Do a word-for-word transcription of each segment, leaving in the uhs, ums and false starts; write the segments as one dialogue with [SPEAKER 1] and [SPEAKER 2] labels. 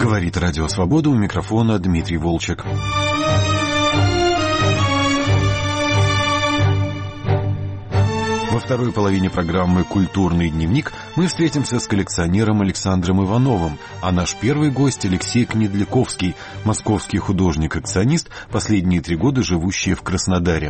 [SPEAKER 1] Говорит Радио Свобода, у микрофона Дмитрий Волчек. Во второй половине программы «Культурный дневник» мы встретимся с коллекционером Александром Ивановым, а наш первый гость Алексей Кнедляковский, московский художник-акционист, последние три года живущий в Краснодаре.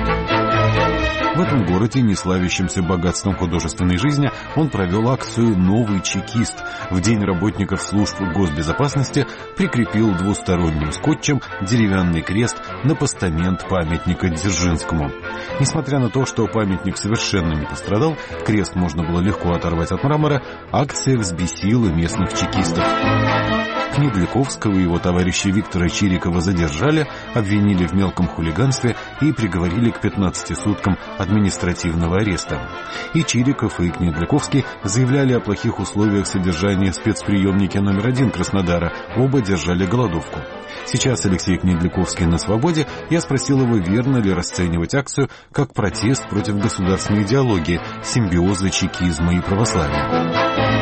[SPEAKER 1] В этом городе, не славящемся богатством художественной жизни, он провел акцию «Новый чекист». В День работников служб госбезопасности прикрепил двусторонним скотчем деревянный крест на постамент памятника Дзержинскому. Несмотря на то, что памятник совершенно не пострадал, крест можно было легко оторвать от мрамора, акция взбесила местных чекистов. Кнедляковского и его товарища Виктора Чирикова задержали, обвинили в мелком хулиганстве и приговорили к пятнадцати суткам административного ареста. И Чириков, и Кнедляковский заявляли о плохих условиях содержания в спецприемнике номер один Краснодара. Оба держали голодовку. Сейчас Алексей Кнедляковский на свободе. Я спросил его, верно ли расценивать акцию как протест против государственной идеологии, симбиоза чекизма и православия.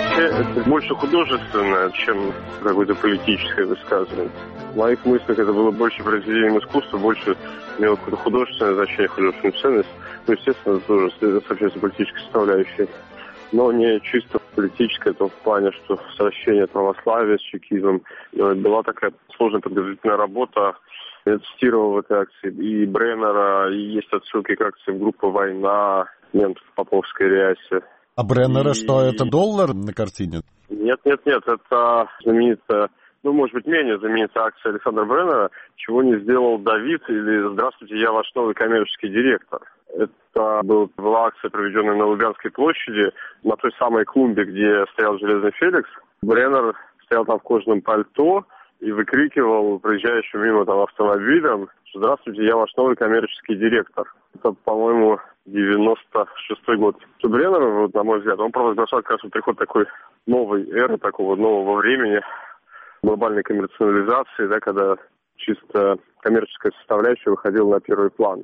[SPEAKER 2] Это больше художественное, чем какое-то политическое высказывание. В моих мыслях это было больше произведением искусства, больше имело какое-то художественное значение, художественную ценность. Ну, естественно, это тоже соответствует политической составляющей. Но не чисто политическое, в плане, что совмещение православия с чекизмом. Была такая сложная подготовительная работа. Я цитировал в этой акции и Бреннера, и есть отсылки к акции группы «Война», немцев в поповской рясе.
[SPEAKER 3] А Бреннера
[SPEAKER 2] и...
[SPEAKER 3] что, это доллар на картине?
[SPEAKER 2] Нет, нет, нет, это знаменитая, ну, может быть, менее знаменитая акция Александра Бреннера, чего не сделал Давид, или «Здравствуйте, я ваш новый коммерческий директор». Это был, была акция, проведенная на Лубянской площади, на той самой клумбе, где стоял Железный Феликс. Бреннер стоял там в кожаном пальто и выкрикивал проезжающим мимо там автомобилем: «Здравствуйте, я ваш новый коммерческий директор». Это, по-моему, девяносто шестой год. Бреннер, вот, на мой взгляд, он провозглашал как раз вот приход такой новой эры, такого нового времени, глобальной коммерциализации, да, когда чисто коммерческая составляющая выходила на первый план.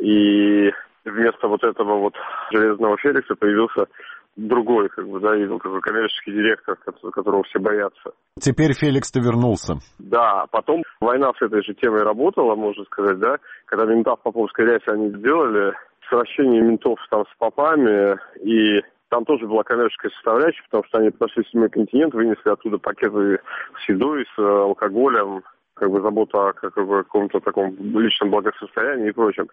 [SPEAKER 2] И вместо вот этого вот Железного Феликса появился другой, как бы, да, такой коммерческий директор, которого все боятся.
[SPEAKER 3] Теперь Феликс-то вернулся.
[SPEAKER 2] Да, потом война с этой же темой работала, можно сказать, да, когда мента в поповской рясе они сделали сращение ментов там с попами, и там тоже была коммерческая составляющая, потому что они прошли седьмой континент, вынесли оттуда пакеты с едой, с алкоголем, как бы забота о как бы, каком-то таком личном благосостоянии и прочем.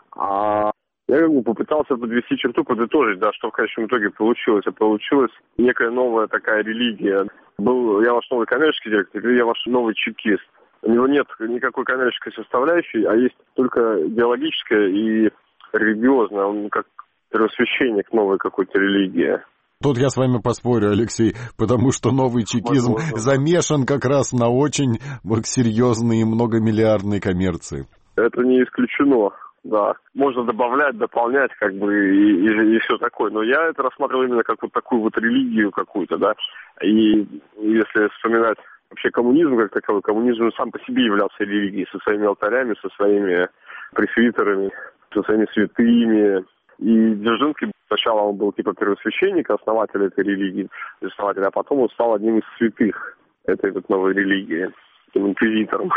[SPEAKER 2] А я как бы попытался подвести черту, подытожить, да, что в конечном итоге получилось. А получилась некая новая такая религия. Был я ваш новый коммерческий директор, или я ваш новый чекист. У него нет никакой коммерческой составляющей, а есть только идеологическая и религиозная. Он как первосвященник новой какой-то религии.
[SPEAKER 3] Тут я с вами поспорю, Алексей, потому что новый чекизм Возможно. замешан как раз на очень серьезной и многомиллиардной коммерции.
[SPEAKER 2] Это не исключено. Да, можно добавлять, дополнять, как бы, и, и, и все такое. Но я это рассматривал именно как вот такую вот религию какую-то, да. И если вспоминать вообще коммунизм как таковой, коммунизм сам по себе являлся религией, со своими алтарями, со своими пресвитерами, со своими святыми. И Дзержинский сначала он был типа первосвященник, основатель этой религии, основатель, а потом он стал одним из святых этой вот новой религии, таким инквизитором.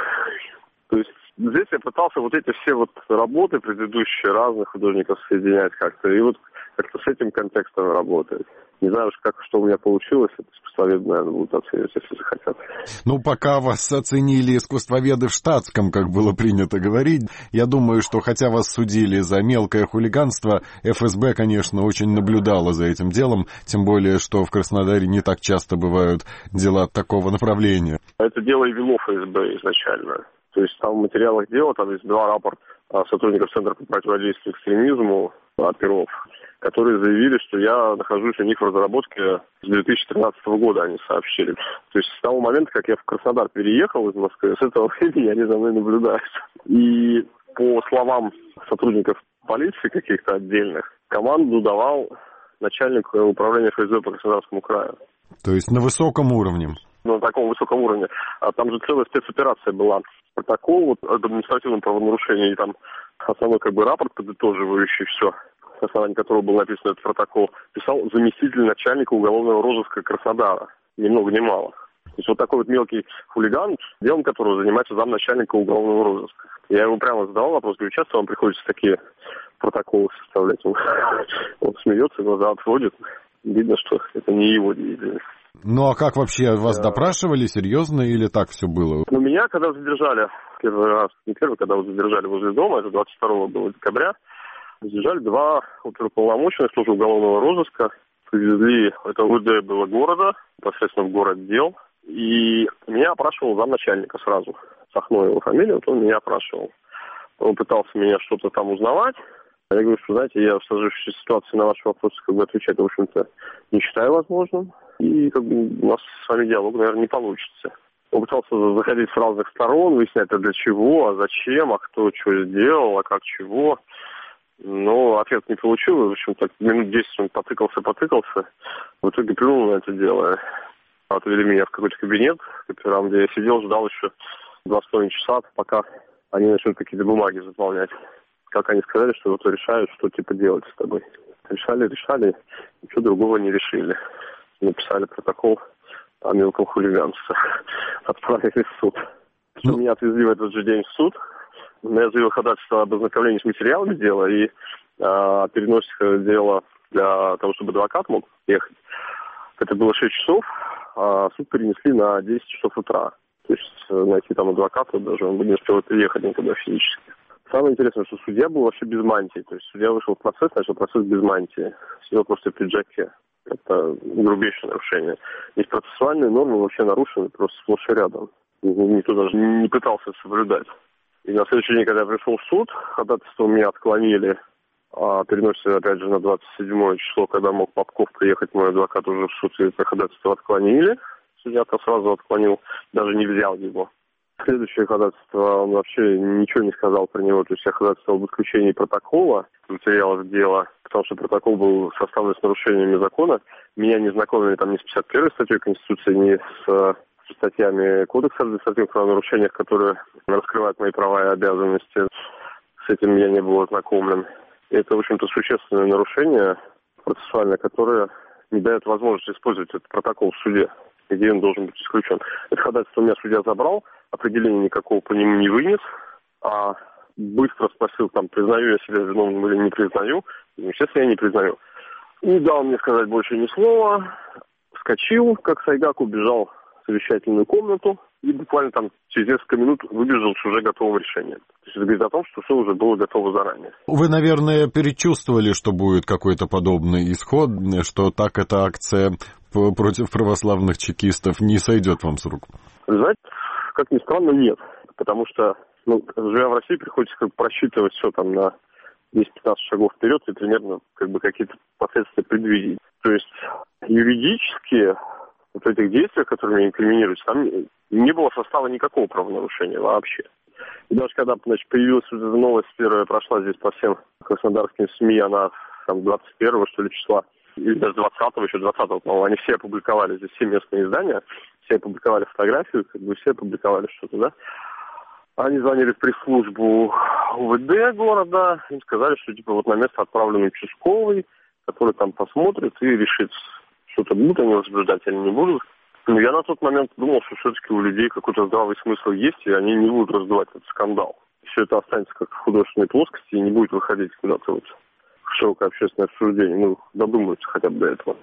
[SPEAKER 2] То есть здесь я пытался вот эти все вот работы предыдущие разных художников соединять как-то, и вот как-то с этим контекстом работать. Не знаю уж, как, что у меня получилось, это искусствоведы, наверное, будут оценивать, если захотят.
[SPEAKER 3] Ну, пока вас оценили искусствоведы в штатском, как было принято говорить, я думаю, что хотя вас судили за мелкое хулиганство, эф эс бэ, конечно, очень наблюдало за этим делом, тем более, что в Краснодаре не так часто бывают дела такого направления.
[SPEAKER 2] Это дело и вело эф эс бэ изначально. То есть там в материалах дела, там есть два рапорта сотрудников Центра по противодействию экстремизму, оперов, которые заявили, что я нахожусь у них в разработке с две тысячи тринадцатого года, они сообщили. То есть с того момента, как я в Краснодар переехал из Москвы, с этого времени они за мной наблюдают. И по словам сотрудников полиции каких-то отдельных, команду давал начальник управления эф эс бэ по Краснодарскому краю.
[SPEAKER 3] То есть на высоком уровне?
[SPEAKER 2] На таком высоком уровне. А там же целая спецоперация была. Протокол вот, об административном правонарушении, и там основной как бы рапорт, подытоживающий все, на основании которого был написан этот протокол, писал заместитель начальника уголовного розыска Краснодара. Ни много ни мало. есть вот такой вот мелкий хулиган, делом которого занимается замначальника уголовного розыска. Я ему прямо задавал вопрос, говорю, часто вам приходится такие протоколы составлять? Он, он смеется, глаза отводит. Видно, что это не его деятельность.
[SPEAKER 3] Ну а как вообще, вас да. допрашивали, серьезно, или так все было?
[SPEAKER 2] Ну, меня когда задержали, первый раз, не первый, когда вот задержали возле дома, это двадцать второго было декабря, задержали два оперуполномоченных службы уголовного розыска, привезли, это УВД было города, непосредственно в городдел, и меня опрашивал замначальника сразу, Сахно его фамилия, вот он меня опрашивал. Он пытался меня что-то там узнавать. Я говорю, что, знаете, я в сложившейся ситуации на ваши вопросы как бы отвечать, в общем-то, не считаю возможным. И как бы у нас с вами диалог, наверное, не получится. Он пытался заходить с разных сторон, выяснять, а для чего, а зачем, а кто что сделал, а как чего. Но ответ не получил. В общем, так минут десять он потыкался-потыкался. В итоге плюнул на это дело. Отвели меня в какой-то кабинет, там, где я сидел, ждал еще два с половиной часа, пока они начнут какие-то бумаги заполнять. Как они сказали, что вот решают, что типа делать с тобой. Решали, решали, ничего другого не решили. Написали протокол о мелком хулиганстве. Отправили в суд. Ну... Меня отвезли в этот же день в суд. Я заявил ходатайство об ознакомлении с материалами дела и а, переносить дело для того, чтобы адвокат мог ехать. Это было шесть часов, а суд перенесли на десять часов утра. То есть найти там адвоката даже он бы не успел приехать никуда физически. Самое интересное, что судья был вообще без мантии. То есть судья вышел в процесс, начал процесс без мантии. Сидел просто в пиджаке. Это грубейшее нарушение. Есть процессуальные нормы вообще нарушены просто сплошь и рядом. Никто даже не пытался соблюдать. И на следующий день, когда я пришел в суд, ходатайство у меня отклонили. А переносится, опять же, на двадцать седьмое число, когда мог Попков приехать, мой адвокат уже в суд, и это ходатайство отклонили. Судья-то сразу отклонил, даже не взял его. Следующее ходатайство, он вообще ничего не сказал про него. То есть я ходатайствовал об исключении протокола материалов дела, потому что протокол был составлен с нарушениями закона. Меня не знакомили там ни с пятьдесят первой статьей Конституции, ни с статьями Кодекса административных правонарушений, которые раскрывают мои права и обязанности. С этим я не был ознакомлен. И это, в общем-то, существенное нарушение процессуальное, которое не дает возможности использовать этот протокол в суде, где он должен быть исключен. Это ходатайство у меня судья забрал, определения никакого по нему не вынес, а быстро спросил, там, признаю я себя виновным или не признаю. Естественно, я не признаю. Не дал мне сказать больше ни слова, вскочил, как сайгак, убежал в совещательную комнату и буквально там через несколько минут выбежал с уже готовым решением. То есть это говорит о том, что все уже было готово заранее.
[SPEAKER 3] Вы, наверное, предчувствовали, что будет какой-то подобный исход, что так эта акция против православных чекистов не сойдет вам с рук?
[SPEAKER 2] Знаете, как ни странно, нет. Потому что, ну, живя в России, приходится как бы просчитывать все там на десять-пятнадцать шагов вперед и примерно как бы какие-то последствия предвидеть. То есть юридически вот в этих действиях, которые мне инкриминируются, там не было состава никакого правонарушения вообще. И даже когда, значит, появилась вот эта новость, первая прошла здесь по всем краснодарским СМИ, она там двадцать первого, что ли, числа, или даже двадцатого, еще двадцатого, по-моему, они все опубликовали, здесь все местные издания, все опубликовали фотографию, как бы все опубликовали что-то, да. Они звонили в пресс-службу УВД города, им сказали, что типа вот на место отправлен участковый, который там посмотрит и решит, что-то будут они возбуждать или не будут. Но я на тот момент думал, что все-таки у людей какой-то здравый смысл есть, и они не будут раздувать этот скандал. Все это останется как в художественной плоскости и не будет выходить куда-то вот в широкое общественное обсуждение. Ну, додумаются хотя бы до этого.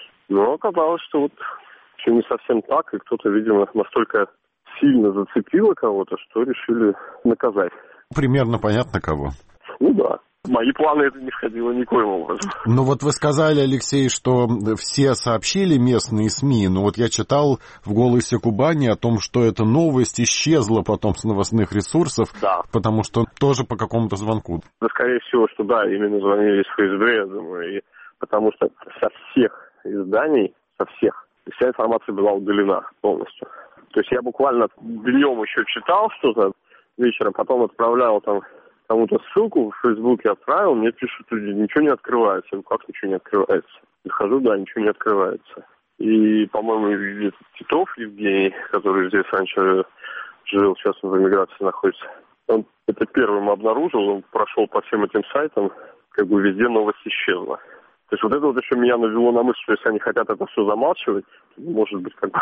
[SPEAKER 2] Но оказалось, что вот все не совсем так, и кто-то, видимо, настолько сильно зацепило кого-то, что решили наказать.
[SPEAKER 3] Примерно понятно кого.
[SPEAKER 2] Ну да. В мои планы это не входило никоим образом.
[SPEAKER 3] Ну вот вы сказали, Алексей, что все сообщили местные СМИ, но вот я читал в «Голосе Кубани» о том, что эта новость исчезла потом с новостных ресурсов,
[SPEAKER 2] да.
[SPEAKER 3] Потому что тоже по какому-то звонку.
[SPEAKER 2] Да, скорее всего, что да, именно звонили из ФСБ, я думаю, и потому что со всех изданий, со всех, вся информация была удалена полностью. То есть я буквально днем еще читал что-то, вечером потом отправлял там кому-то ссылку в Фейсбуке отправил, мне пишут люди, ничего не открывается. Я говорю, как ничего не открывается? Захожу, да, ничего не открывается. И, по-моему, Титов Евгений, который здесь раньше жил, сейчас он в эмиграции находится, он это первым обнаружил, он прошел по всем этим сайтам, как бы везде новость исчезла. То есть вот это вот еще меня навело на мысль, что если они хотят это все замалчивать, может быть, как бы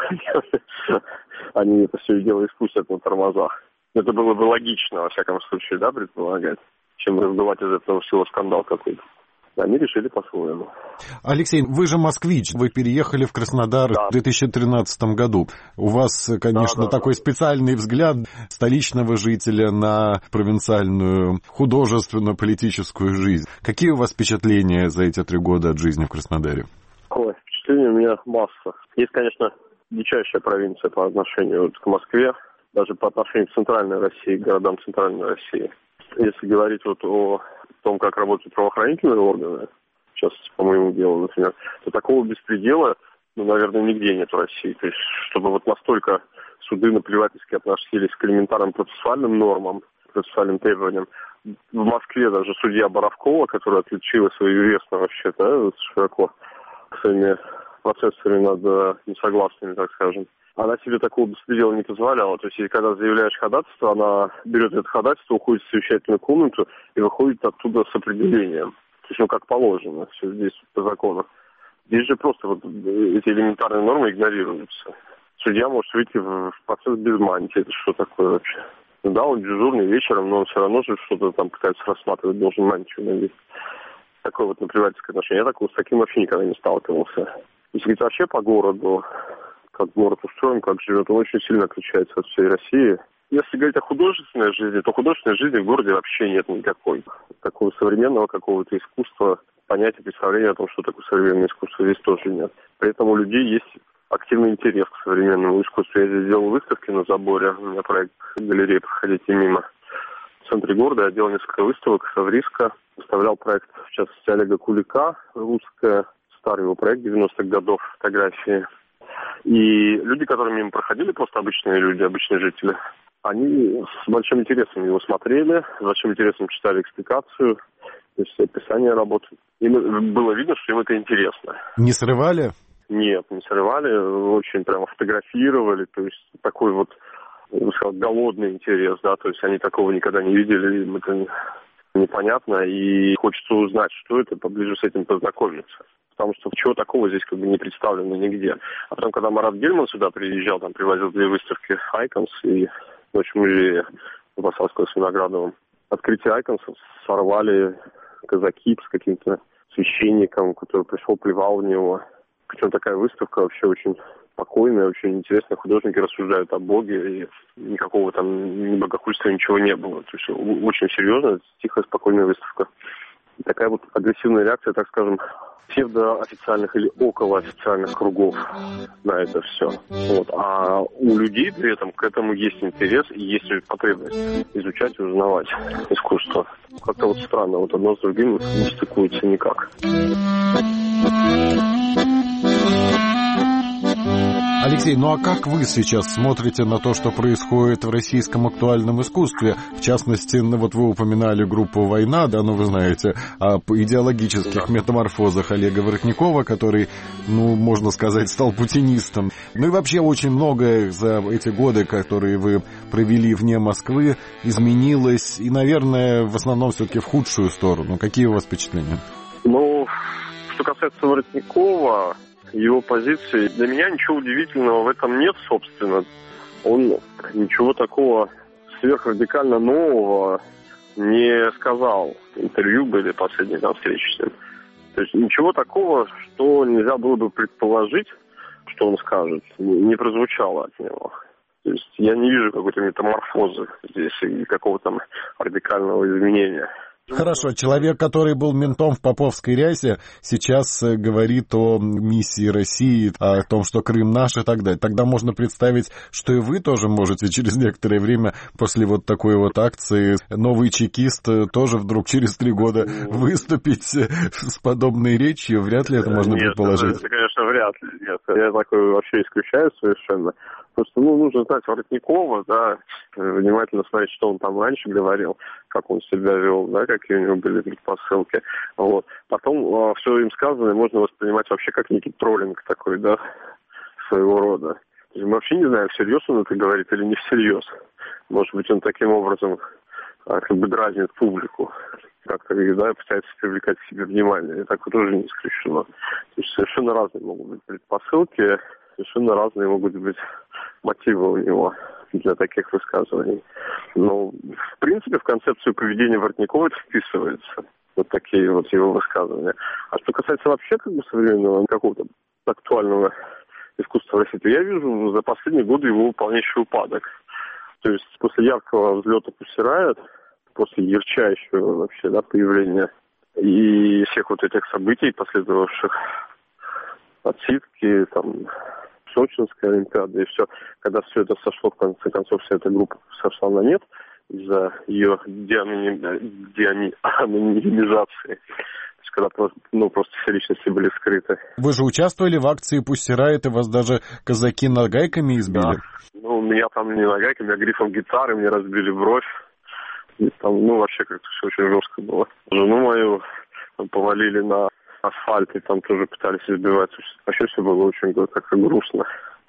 [SPEAKER 2] они это все и дело испустят на тормозах. Это было бы логично, во всяком случае, да, предполагать, чем раздувать из этого всего скандал какой-то. Они решили по-своему.
[SPEAKER 3] Алексей, вы же москвич, вы переехали в Краснодар да. в две тысячи тринадцатом году. У вас, конечно, да, да, такой да. специальный взгляд столичного жителя на провинциальную художественно-политическую жизнь. Какие у вас впечатления за эти три года от жизни в Краснодаре?
[SPEAKER 2] Ой, впечатлений у меня масса. Есть, конечно, дичайшая провинция по отношению вот к Москве, даже по отношению к центральной России, к городам центральной России. Если говорить вот о том, как работают правоохранительные органы, сейчас по моему делу, например, то такого беспредела, ну, наверное, нигде нет в России. То есть, чтобы вот настолько суды наплевательски относились к элементарным процессуальным нормам, процессуальным требованиям. В Москве даже судья Боровкова, которая отличила свою известно вообще, да, широко своими процессами над несогласными, так скажем, она себе такого беспредела не позволяла. То есть, когда заявляешь ходатайство, она берет это ходатайство, уходит в совещательную комнату и выходит оттуда с определением. То есть, ну, как положено, все здесь по закону. Здесь же просто вот эти элементарные нормы игнорируются. Судья может выйти в процесс без мантии. Это что такое вообще? Ну да, он дежурный вечером, но он все равно же что-то там пытается рассматривать, должен мантию надеть. Такое вот наплевательское отношение. Я такого, с таким вообще никогда не сталкивался. Если говорить вообще по городу, как город устроен, как живет, он очень сильно отличается от всей России. Если говорить о художественной жизни, то художественной жизни в городе вообще нет никакой. Такого современного какого-то искусства, понятия, представления о том, что такое современное искусство, здесь тоже нет. При этом у людей есть активный интерес к современному искусству. Я здесь делал выставки на заборе, у меня проект галереи «Проходите мимо». В центре города я делал несколько выставок в Риска, выставлял проект, в частности, Олега Кулика, русская, старый его проект девяностых годов, фотографии. И люди, которые мимо проходили, просто обычные люди, обычные жители, они с большим интересом его смотрели, с большим интересом читали экспликацию, то есть описание работы. Им было видно, что им это интересно.
[SPEAKER 3] Не срывали?
[SPEAKER 2] Нет, не срывали, очень прямо фотографировали, то есть такой вот, я бы сказал, голодный интерес, да, то есть они такого никогда не видели, им это непонятно, и хочется узнать, что это, поближе с этим познакомиться. Потому что чего такого здесь как бы не представлено нигде. А потом, когда Марат Гельман сюда приезжал, там привозил две выставки Айконс и Ночь музея Посадского с Виноградовым. Открытие Айконсов сорвали казаки с каким-то священником, который пришел, плевал в него. Причем такая выставка вообще очень спокойная, очень интересная. Художники рассуждают о Боге, и никакого там ни богохульства, ничего не было. То есть очень серьезная, тихая, спокойная выставка. И такая вот агрессивная реакция, так скажем, псевдоофициальных или околоофициальных кругов на это все. Вот. А у людей при этом к этому есть интерес и есть потребность изучать и узнавать искусство. Как-то вот странно, вот одно с другим не стыкуется никак.
[SPEAKER 3] Алексей, ну а как вы сейчас смотрите на то, что происходит в российском актуальном искусстве? В частности, ну, вот вы упоминали группу «Война», да, ну вы знаете, о идеологических метаморфозах Олега Воротникова, который, ну, можно сказать, стал путинистом. Ну и вообще очень многое за эти годы, которые вы провели вне Москвы, изменилось, и, наверное, в основном все-таки в худшую сторону. Какие у вас впечатления?
[SPEAKER 2] Ну, что касается Воротникова, его позиции, для меня ничего удивительного в этом нет, собственно. Он ничего такого сверхрадикально нового не сказал. Интервью были последние там встречи с ним. То есть ничего такого, что нельзя было бы предположить, что он скажет, не прозвучало от него. То есть я не вижу какой-то метаморфозы здесь и какого-то там радикального изменения.
[SPEAKER 3] Хорошо, человек, который был ментом в поповской рясе, сейчас говорит о миссии России, о том, что Крым наш и так далее. Тогда можно представить, что и вы тоже можете через некоторое время после вот такой вот акции «Новый чекист» тоже вдруг через три года выступить с подобной речью. Вряд ли это можно
[SPEAKER 2] нет,
[SPEAKER 3] предположить.
[SPEAKER 2] Это, конечно, вряд ли. Нет, я такое вообще исключаю совершенно. Просто, ну, нужно знать Воротникова, да, внимательно смотреть, что он там раньше говорил, как он себя вел, да, какие у него были предпосылки. Вот. Потом а, все им сказанное можно воспринимать вообще как некий троллинг такой, да, своего рода. То есть мы вообще не знаем, всерьез он это говорит или не всерьез. Может быть, он таким образом как бы дразнит публику, как-то, да, пытается привлекать к себе внимание. И такое тоже не исключено. То есть совершенно разные могут быть предпосылки, совершенно разные могут быть мотивы у него для таких высказываний. Но, в принципе, в концепцию поведения Воротникова это вписывается. Вот такие вот его высказывания. А что касается вообще как бы современного какого-то актуального искусства в России, то я вижу за последние годы его полнейший упадок. То есть после яркого взлета Pussy Riot, после ярчайшего вообще, да, появления и всех вот этих событий, последовавших отсидки, там, Сочинская Олимпиада и все, когда все это сошло, в конце концов, вся эта группа сошла на нет из-за ее деанонимизации. Когда просто, ну, просто все личности были скрыты.
[SPEAKER 3] Вы же участвовали в акции Pussy Riot, и вас даже казаки нагайками избили?
[SPEAKER 2] Да. Ну, меня там не нагайками, а грифом гитары, мне разбили бровь. И там, ну, вообще как-то все очень жестко было. Жену мою там повалили на асфальт, и там тоже пытались избивать. Вообще все было очень как-то грустно.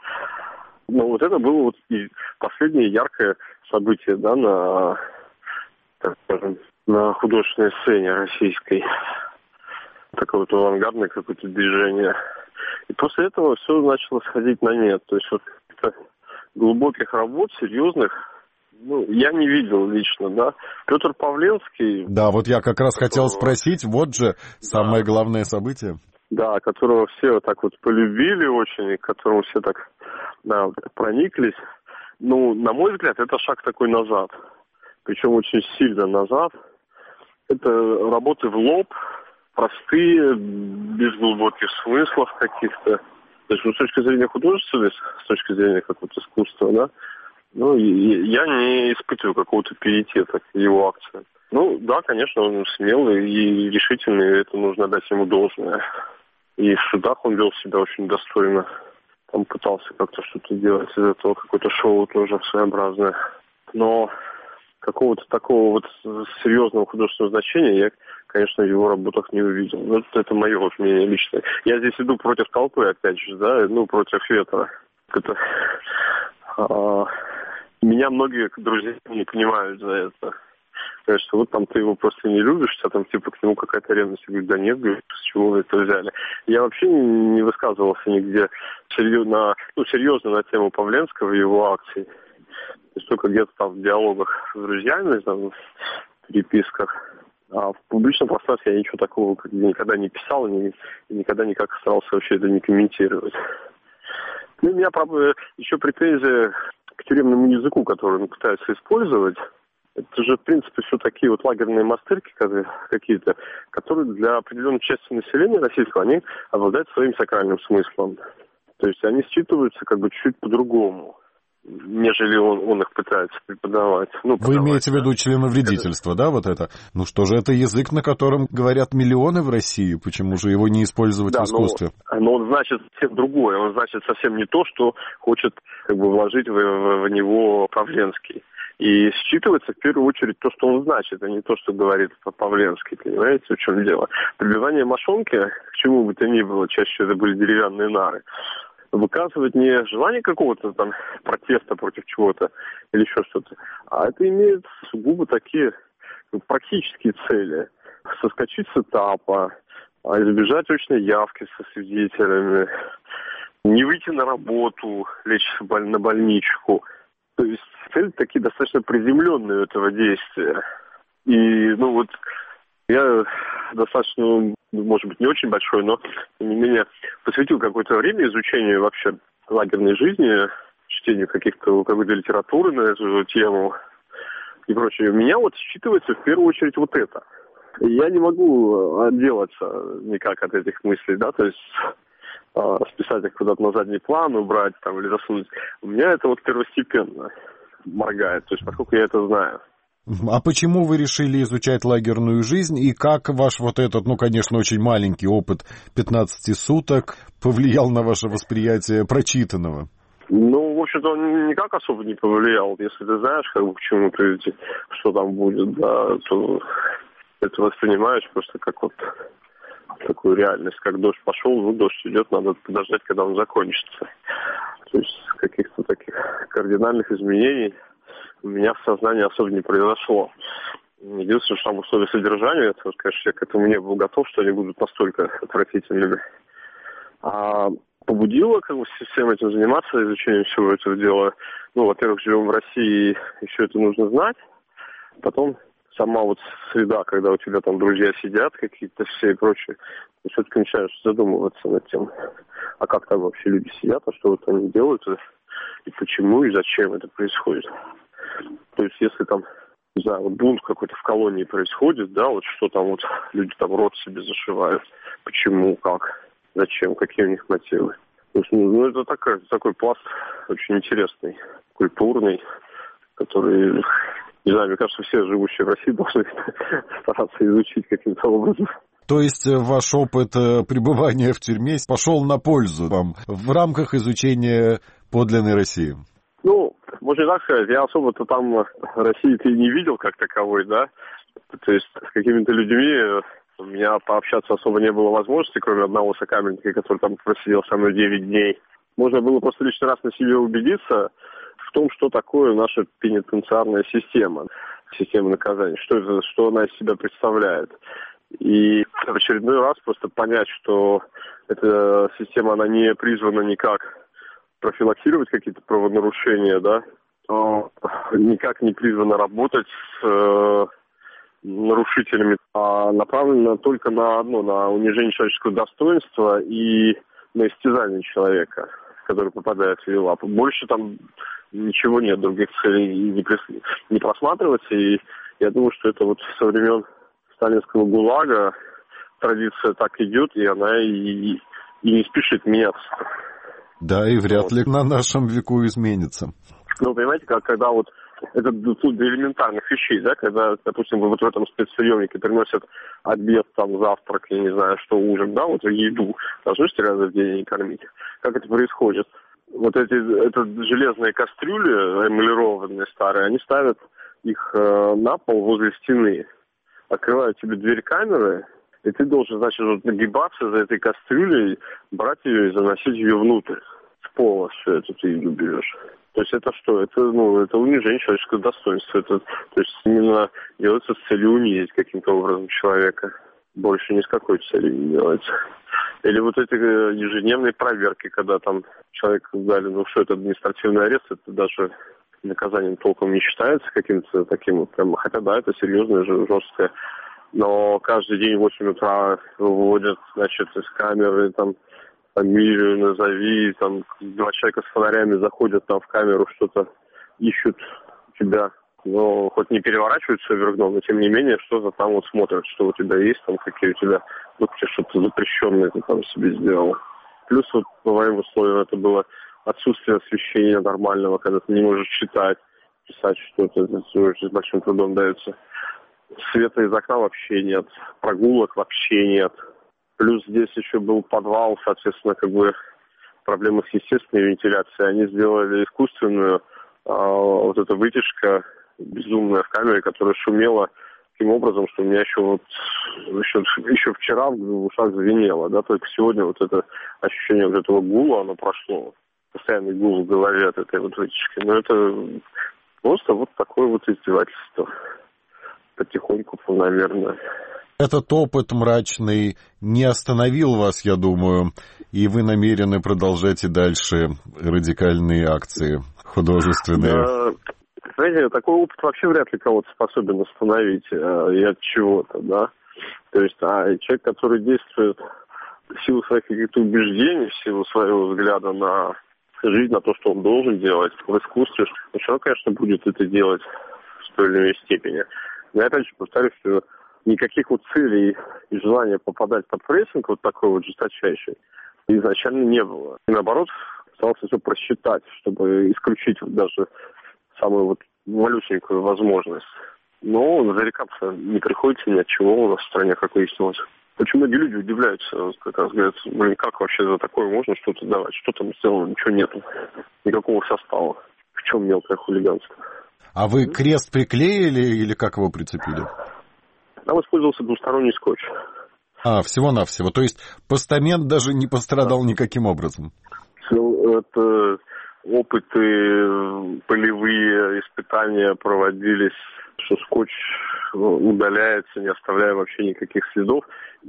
[SPEAKER 2] Но вот это было вот и последнее яркое событие, да, на, так скажем, на художественной сцене российской. Такое вот авангардное какое-то движение. И после этого все начало сходить на нет. То есть вот каких-то глубоких работ, серьезных, ну, я не видел лично, да. Петр Павленский...
[SPEAKER 3] Да, вот я как раз которого... хотел спросить, вот же самое да. главное событие.
[SPEAKER 2] Да, которого все вот так вот полюбили очень, и к которому все так, да, прониклись. Ну, на мой взгляд, это шаг такой назад. Причем очень сильно назад. Это работы в лоб, простые, без глубоких смыслов каких-то. То есть, ну, с точки зрения художественной, с точки зрения какого-то искусства, да, ну, я не испытываю какого-то пиетета к его акциям. Ну, да, конечно, он смелый и решительный, и это нужно дать ему должное. И в судах он вел себя очень достойно. Там пытался как-то что-то делать из этого, какое-то шоу тоже своеобразное. Но какого-то такого вот серьезного художественного значения я, конечно, в его работах не увидел. Вот это мое вот мнение личное. Я здесь иду против толпы, опять же, да, ну, против ветра. Это... А, меня многие друзья не понимают за это. Говорят, что вот там ты его просто не любишь, а там типа к нему какая-то ревность. Я говорю, да нет, говорю, с чего вы это взяли? Я вообще не высказывался нигде серьезно, ну, серьезно на тему Павленского и его акций. То есть только где-то там в диалогах с друзьями, там, в переписках. А в публичном пространстве я ничего такого как бы никогда не писал, ни, никогда никак старался вообще это не комментировать. Ну, у меня, правда, еще претензия к тюремному языку, который он пытается использовать. Это же, в принципе, все такие вот лагерные мастырки какие-то, которые для определенной части населения российского, они обладают своим сакральным смыслом. То есть они считываются как бы чуть по-другому, нежели он, он их пытается преподавать. Ну,
[SPEAKER 3] Вы имеете в виду членовредительство, это... да, вот это? Ну что же, это язык, на котором говорят миллионы в России, почему же его не использовать да, в искусстве?
[SPEAKER 2] Но, но он значит совсем другое, он значит совсем не то, что хочет как бы вложить в, в, в него Павленский. И считывается в первую очередь то, что он значит, а не то, что говорит Павленский, понимаете, в чем дело. Прибивание мошонки, к чему бы то ни было, чаще это были деревянные нары, выказывает не желание какого-то там протеста против чего-то или еще что-то, а это имеет сугубо такие ну, практические цели. Соскочить с этапа, избежать очной явки со свидетелями, не выйти на работу, лечь на больничку. То есть цели такие достаточно приземленные у этого действия. И, ну вот, я достаточно, может быть, не очень большой, но, тем не менее, посвятил какое-то время изучению вообще лагерной жизни, чтению каких-то, какой-то литературы на эту тему и прочее. У меня вот считывается в первую очередь вот это. И я не могу отделаться никак от этих мыслей, да, то есть списать их куда-то на задний план, убрать там или засунуть. У меня это вот первостепенно моргает, то есть поскольку я это знаю.
[SPEAKER 3] А почему вы решили изучать лагерную жизнь и как ваш вот этот, ну, конечно, очень маленький опыт пятнадцати суток повлиял на ваше восприятие прочитанного?
[SPEAKER 2] Ну, в общем-то, он никак особо не повлиял. Если ты знаешь, как бы к чему ты, что там будет, да, то это воспринимаешь просто как вот такую реальность, как дождь пошел, ну, дождь идет, надо подождать, когда он закончится. То есть каких-то таких кардинальных изменений у меня в сознании особо не произошло. Единственное, что там условия содержания, это, конечно, я к этому не был готов, что они будут настолько отвратительными. А побудило как бы всем этим заниматься, изучением всего этого дела. Ну, во-первых, живем в России, еще это нужно знать. Потом сама вот среда, когда у тебя там друзья сидят какие-то все и прочее, и все-таки начинаешь задумываться над тем, а как там вообще люди сидят, а что вот они делают, и почему, и зачем это происходит. То есть, если там, не знаю, вот бунт какой-то в колонии происходит, да, вот что там вот люди там рот себе зашивают, почему, как, зачем, какие у них мотивы. То есть, ну, это такой, такой пласт очень интересный, культурный, который... Не знаю, мне кажется, все живущие в России должны стараться изучить каким-то образом.
[SPEAKER 3] То есть ваш опыт пребывания в тюрьме пошел на пользу вам в рамках изучения подлинной России?
[SPEAKER 2] Ну, можно и так сказать. Я особо-то там России-то и не видел как таковой, да. То есть с какими-то людьми у меня пообщаться особо не было возможности, кроме одного сокамерника, который там просидел со мной девять дней. Можно было просто лишний раз на себе убедиться в том, что такое наша пенитенциарная система, система наказания, что это, что она из себя представляет. И в очередной раз просто понять, что эта система, она не призвана никак профилактировать какие-то правонарушения, да, никак не призвана работать с э, нарушителями, а направлена только на одно, на унижение человеческого достоинства и на истязание человека, который попадает в ее лапы. Больше там ничего нет, других целей не, прис- не просматривается. И я думаю, что это вот со времен сталинского ГУЛАГа традиция так идет, и она и, и не спешит меняться.
[SPEAKER 3] Да, и вряд ли на нашем веку изменится.
[SPEAKER 2] Ну, понимаете, как когда вот это тут до элементарных вещей, да, когда, допустим, вот в этом спецприемнике приносят обед, там, завтрак, я не знаю, что, ужин, да, вот еду, должны три раза в день не кормить. Как это происходит? Вот эти это железные кастрюли, эмалированные старые, они ставят их э, на пол возле стены, открывают тебе дверь камеры, и ты должен, значит, вот нагибаться за этой кастрюлей, брать ее и заносить ее внутрь. С пола все это ты еду берешь. То есть это что? Это, ну, это унижение человеческого достоинства. Это, то есть именно делается с целью унизить каким-то образом человека. Больше ни с какой целью не делается. Или вот эти ежедневные проверки, когда там человек дали, ну что это административный арест, это даже наказанием толком не считается каким-то таким вот прям, хотя да, это серьезное, жесткое. Но каждый день в восемь утра выводят, значит, из камеры, там, фамилию назови, там, два человека с фонарями заходят там в камеру, что-то ищут тебя. Но хоть не переворачивают все вверх дном, но тем не менее что-то там вот смотрят, что у тебя есть, там, какие у тебя, ну, что-то запрещенное ты там себе сделал. Плюс вот по моим условиям это было отсутствие освещения нормального, когда ты не можешь читать, писать что-то, это с большим трудом дается. Света из окна вообще нет, прогулок вообще нет. Плюс здесь еще был подвал, соответственно, как бы проблемы с естественной вентиляцией. Они сделали искусственную, а, вот эта вытяжка безумная в камере, которая шумела таким образом, что у меня еще вот еще, еще вчера в ушах звенело, да, только сегодня вот это ощущение вот этого гула, оно прошло. Постоянный гул в голове от этой вот вытяжки. Но это просто вот такое вот издевательство. Потихоньку, планомерно.
[SPEAKER 3] Этот опыт мрачный не остановил вас, я думаю, и вы намерены продолжать и дальше радикальные акции художественные.
[SPEAKER 2] Да, знаете, такой опыт вообще вряд ли кого-то способен остановить а, и от чего-то, да. То есть а, человек, который действует в силу своих каких-то убеждений, в силу своего взгляда на жизнь, на то, что он должен делать в искусстве, он, конечно, будет это делать в той или иной степени. Но я опять же повторюсь, что никаких вот целей и желания попадать под прессинг вот такой вот жесточайший изначально не было. И наоборот, старался все просчитать, чтобы исключить вот даже самую вот малюсенькую возможность. Но зарекаться не приходится ни от чего у нас в стране, как выяснилось. Очень многие люди удивляются, как раз говорят, блин, как вообще за такое можно что-то давать? Что там сделано? Ничего нету. Никакого состава. В чем мелкое хулиганство?
[SPEAKER 3] А вы крест приклеили или как его прицепили?
[SPEAKER 2] Там использовался двусторонний скотч.
[SPEAKER 3] А, всего-навсего. То есть постамент даже не пострадал никаким образом?
[SPEAKER 2] Ну, это опыты, полевые испытания проводились, что скотч удаляется, не оставляя вообще никаких следов,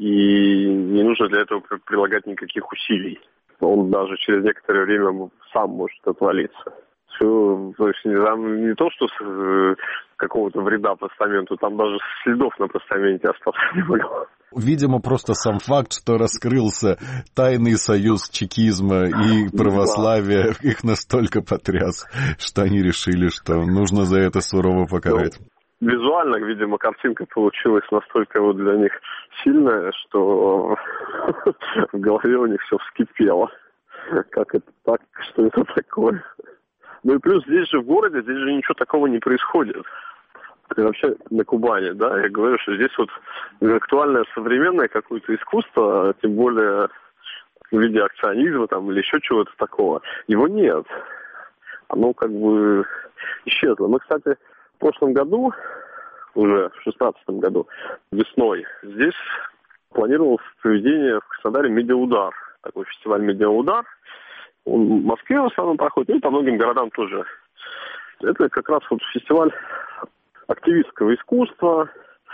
[SPEAKER 2] и не нужно для этого прилагать никаких усилий. Он даже через некоторое время сам может отвалиться. Все, то есть там не то, что с какого-то вреда постаменту, там даже следов на постаменте остался не было.
[SPEAKER 3] Видимо, просто сам факт, что раскрылся тайный союз чекизма и православия, да, их настолько потряс, что они решили, что нужно за это сурово покарать.
[SPEAKER 2] Ну, визуально, видимо, картинка получилась настолько вот для них сильная, что в голове у них все вскипело. Как это так? Что это такое? Ну и плюс здесь же в городе, здесь же ничего такого не происходит. И вообще на Кубани, да, я говорю, что здесь вот актуальное современное какое-то искусство, тем более в виде акционизма там или еще чего-то такого, его нет. Оно как бы исчезло. Мы, кстати, в прошлом году, уже в шестнадцатом году, весной, здесь планировалось проведение в Краснодаре «Медиаудар». Такой фестиваль «Медиаудар». Он в Москве в основном проходит, ну и по многим городам тоже. Это как раз вот фестиваль активистского искусства.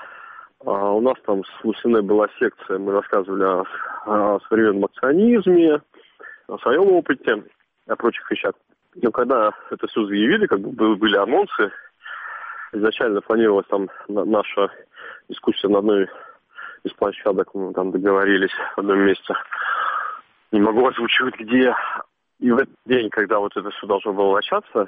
[SPEAKER 2] А у нас там с Лусиной была секция, мы рассказывали о, о современном акционизме, о своем опыте, о прочих вещах. Но когда это все заявили, как бы были анонсы, изначально планировалась там наша дискуссия на одной из площадок, мы там договорились в одном месте. Не могу озвучивать, где. И в этот день, когда вот это все должно было начаться,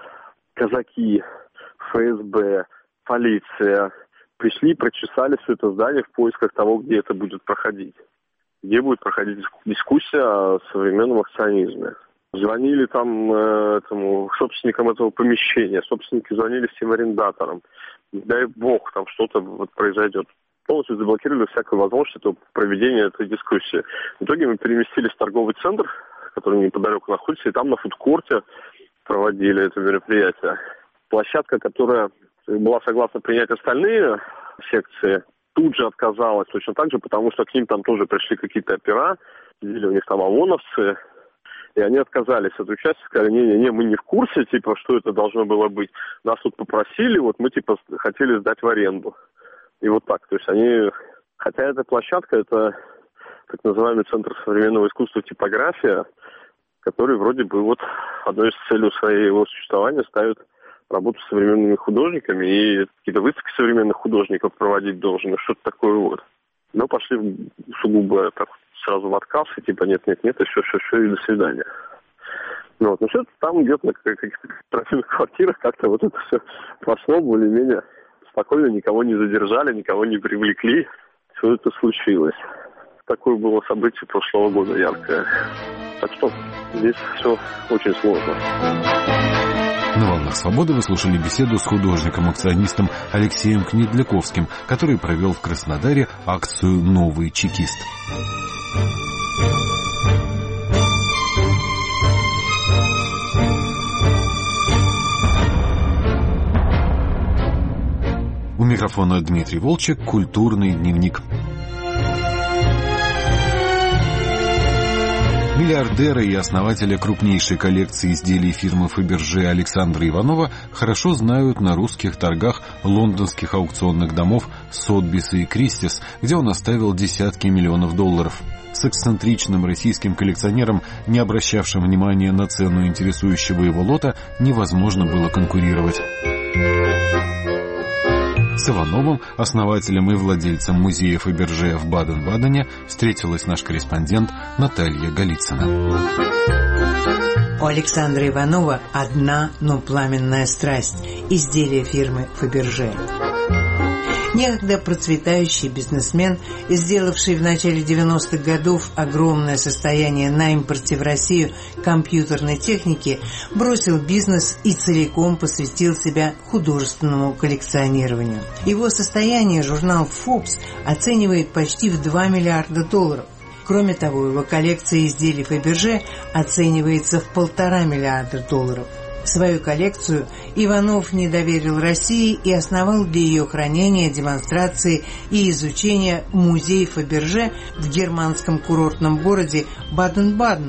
[SPEAKER 2] казаки, эф эс бэ, полиция пришли, прочесали все это здание в поисках того, где это будет проходить. Где будет проходить дискуссия о современном акционизме. Звонили там э, этому, собственникам этого помещения, собственники звонили всем арендаторам. Не дай бог, там что-то вот произойдет. Полностью заблокировали всякую возможность этого проведения этой дискуссии. В итоге мы переместились в торговый центр, который неподалеку находится, и там на фудкорте проводили это мероприятие. Площадка, которая была согласна принять остальные секции, тут же отказалась точно так же, потому что к ним там тоже пришли какие-то опера, сидели у них там ОМОНовцы, и они отказались от участия, сказали, не-не-не, мы не в курсе, типа, что это должно было быть. Нас тут попросили, вот мы, типа, хотели сдать в аренду. И вот так, то есть они, хотя эта площадка, это так называемый Центр современного искусства «Типография», который вроде бы вот одной из целей своего существования ставит работу с современными художниками и какие-то выставки современных художников проводить должен, что-то такое вот. Но пошли сугубо так сразу в отказ, и типа нет-нет-нет, еще-еще-еще, и до свидания. Ну, вот. Но все это там где-то на каких-то трофейных квартирах как-то вот это все прошло более-менее спокойно, никого не задержали, никого не привлекли. Все это случилось. Такое было событие прошлого года яркое. Так что здесь все очень сложно.
[SPEAKER 1] На «Волнах свободы» вы слушали беседу с художником-акционистом Алексеем Кнедляковским, который провел в Краснодаре акцию «Новый чекист». У микрофона Дмитрий Волчек, «Культурный дневник». Миллиардера и основателя крупнейшей коллекции изделий фирмы Фаберже Александра Иванова хорошо знают на русских торгах лондонских аукционных домов Сотбис и Кристис, где он оставил десятки миллионов долларов. С эксцентричным российским коллекционером, не обращавшим внимания на цену интересующего его лота, невозможно было конкурировать. С Ивановым, основателем и владельцем музея Фаберже в Баден-Бадене, встретилась наш корреспондент Наталья Голицына.
[SPEAKER 4] У Александра Иванова одна, но пламенная страсть – изделия фирмы Фаберже. Некогда процветающий бизнесмен, сделавший в начале девяностых годов огромное состояние на импорте в Россию компьютерной техники, бросил бизнес и целиком посвятил себя художественному коллекционированию. Его состояние журнал Forbes оценивает почти в два миллиарда долларов. Кроме того, его коллекция изделий Фаберже оценивается в полтора миллиарда долларов. Свою коллекцию Иванов не доверил России и основал для ее хранения, демонстрации и изучения музей Фаберже в германском курортном городе Баден-Баден,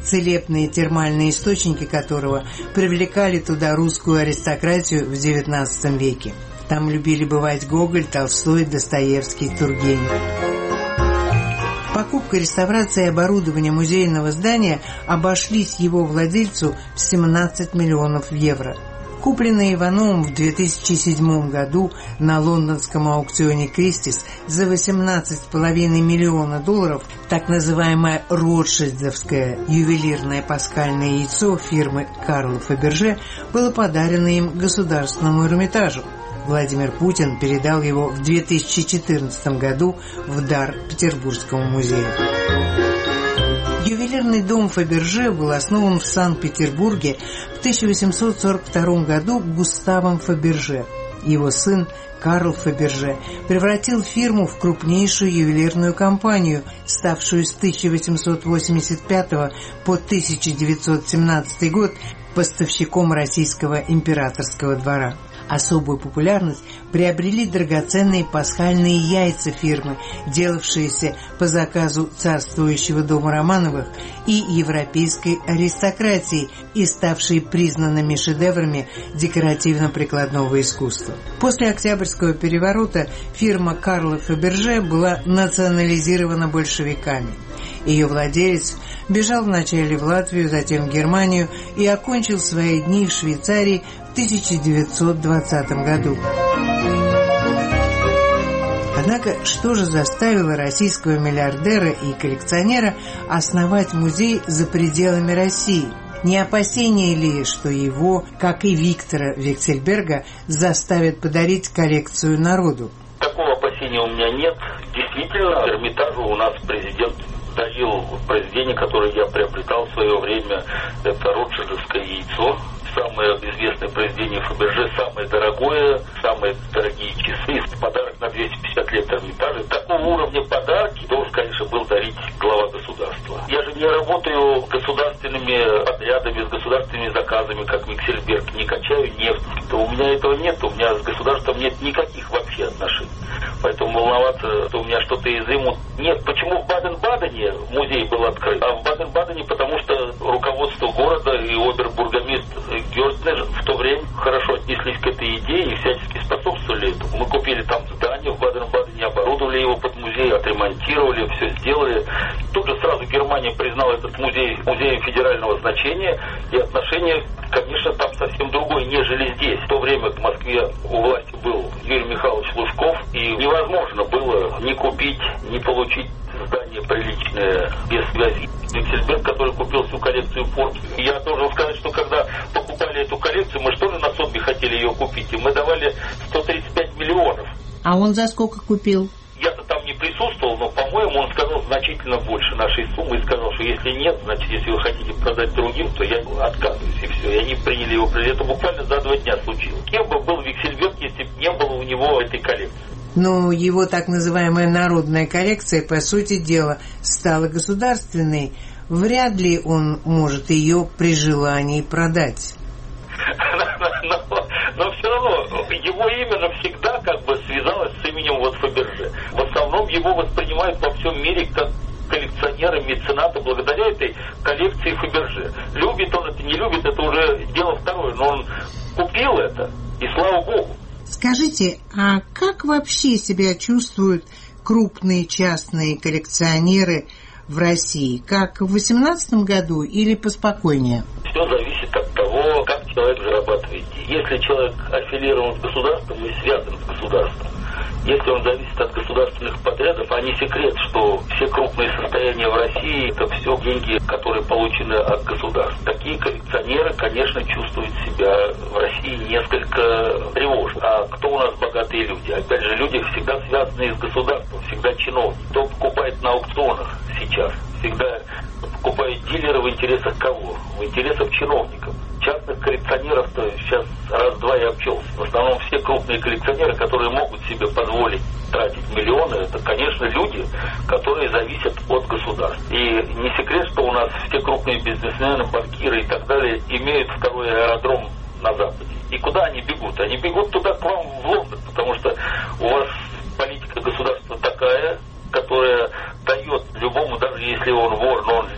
[SPEAKER 4] целебные термальные источники которого привлекали туда русскую аристократию в девятнадцатом веке. Там любили бывать Гоголь, Толстой, Достоевский, Тургенев. Покупка, реставрация и оборудование музейного здания обошлись его владельцу в семнадцать миллионов евро. Купленная Ивановым в две тысячи седьмом году на лондонском аукционе Кристис за восемнадцать с половиной миллиона долларов так называемое ротшильдовское ювелирное паскальное яйцо фирмы Карл Фаберже было подарено им Государственному Эрмитажу. Владимир Путин передал его в две тысячи четырнадцатом году в дар Петербургскому музею. Ювелирный дом Фаберже был основан в Санкт-Петербурге в тысяча восемьсот сорок втором году Густавом Фаберже. Его сын Карл Фаберже превратил фирму в крупнейшую ювелирную компанию, ставшую с тысяча восемьсот восемьдесят пятого по тысяча девятьсот семнадцатый год поставщиком российского императорского двора. Особую популярность приобрели драгоценные пасхальные яйца фирмы, делавшиеся по заказу царствующего дома Романовых и европейской аристократии и ставшие признанными шедеврами декоративно-прикладного искусства. После Октябрьского переворота фирма Карла Фаберже была национализирована большевиками. Ее владелец бежал вначале в Латвию, затем в Германию и окончил свои дни в Швейцарии в тысяча девятьсот двадцатом году. Однако, что же заставило российского миллиардера и коллекционера основать музей за пределами России? Не опасение ли, что его, как и Виктора Вексельберга, заставят подарить коллекцию народу?
[SPEAKER 5] Такого опасения у меня нет. Действительно, Эрмитажу у нас президент дарил произведение, которое я приобретал в свое время. Это ротшильдовское яйцо. Самое известное произведение Фаберже, самое дорогое, самые дорогие часы, подарок на двести пятьдесят лет Эрмитажа. Такого уровня подарки должен, конечно, был дарить глава государства. Я же не работаю с государственными подрядами, с государственными заказами, как Вексельберг, не качаю нефть. То у меня этого нет, у меня с государством нет никаких вообще отношений. Поэтому волноваться, что у меня что-то изымут. Нет, почему в Баден-Бадене музей был открыт? А в Баден-Бадене потому что руководство города и обер-бургомистр Гёрстнер в то время хорошо отнеслись к этой идее и всячески способствовали этому. Мы купили там здание в Баден-Бадене, оборудовали его под музей, отремонтировали, все сделали. Тут же сразу Германия признала этот музей музеем федерального значения, и отношение, конечно, там совсем другое, нежели здесь. В то время в Москве у власти был Юрий Михайлович Лужков, и невозможно было ни купить, ни получить здание приличное без связи. Вексельберг, который купил всю коллекцию порки. Я должен сказать, что когда покупали эту коллекцию, мы что же на Сотби хотели ее купить, и мы давали сто тридцать пять миллионов.
[SPEAKER 4] А он за сколько купил?
[SPEAKER 5] Я-то там не присутствовал, но, по-моему, он сказал значительно больше нашей суммы и сказал, что если нет, значит, если вы хотите продать другим, то я отказываюсь, и все. И они приняли его. Это буквально за два дня случилось. Кем бы был Вексельберг, если бы не было у него этой коллекции?
[SPEAKER 4] Но его так называемая народная коллекция, по сути дела, стала государственной. Вряд ли он может ее при желании продать.
[SPEAKER 5] Но все равно его имя навсегда как бы связалось с именем вот Фаберже. В основном его воспринимают во всем мире как коллекционера, мецената благодаря этой коллекции Фаберже. Любит он это, не любит, это уже дело второе. Но он купил это, и слава богу.
[SPEAKER 4] Скажите, а как вообще себя чувствуют крупные частные коллекционеры в России? Как в восемнадцатом году или поспокойнее?
[SPEAKER 5] Все зависит от того, как человек зарабатывает. Если человек аффилирован с государством и связан с государством, если он зависит от государственных подрядов, а не секрет, что все крупные состояния в России – это все деньги, которые получены от государства. Такие коллекционеры, конечно, чувствуют себя в России несколько тревожно. А кто у нас богатые люди? Опять же, люди всегда связанные с государством, всегда чиновники. Кто покупает на аукционах сейчас? Всегда покупают дилеры в интересах кого? В интересах чиновников. Частных коллекционеров-то сейчас раз-два и обчелся. В основном все крупные коллекционеры, которые могут себе позволить тратить миллионы, это, конечно, люди, которые зависят от государства. И не секрет, что у нас все крупные бизнесмены, банкиры и так далее имеют второй аэродром на Западе. И куда они бегут? Они бегут туда, к вам, в Лондон, потому что у вас политика государства такая, которая дает любому, даже если он вор, но он с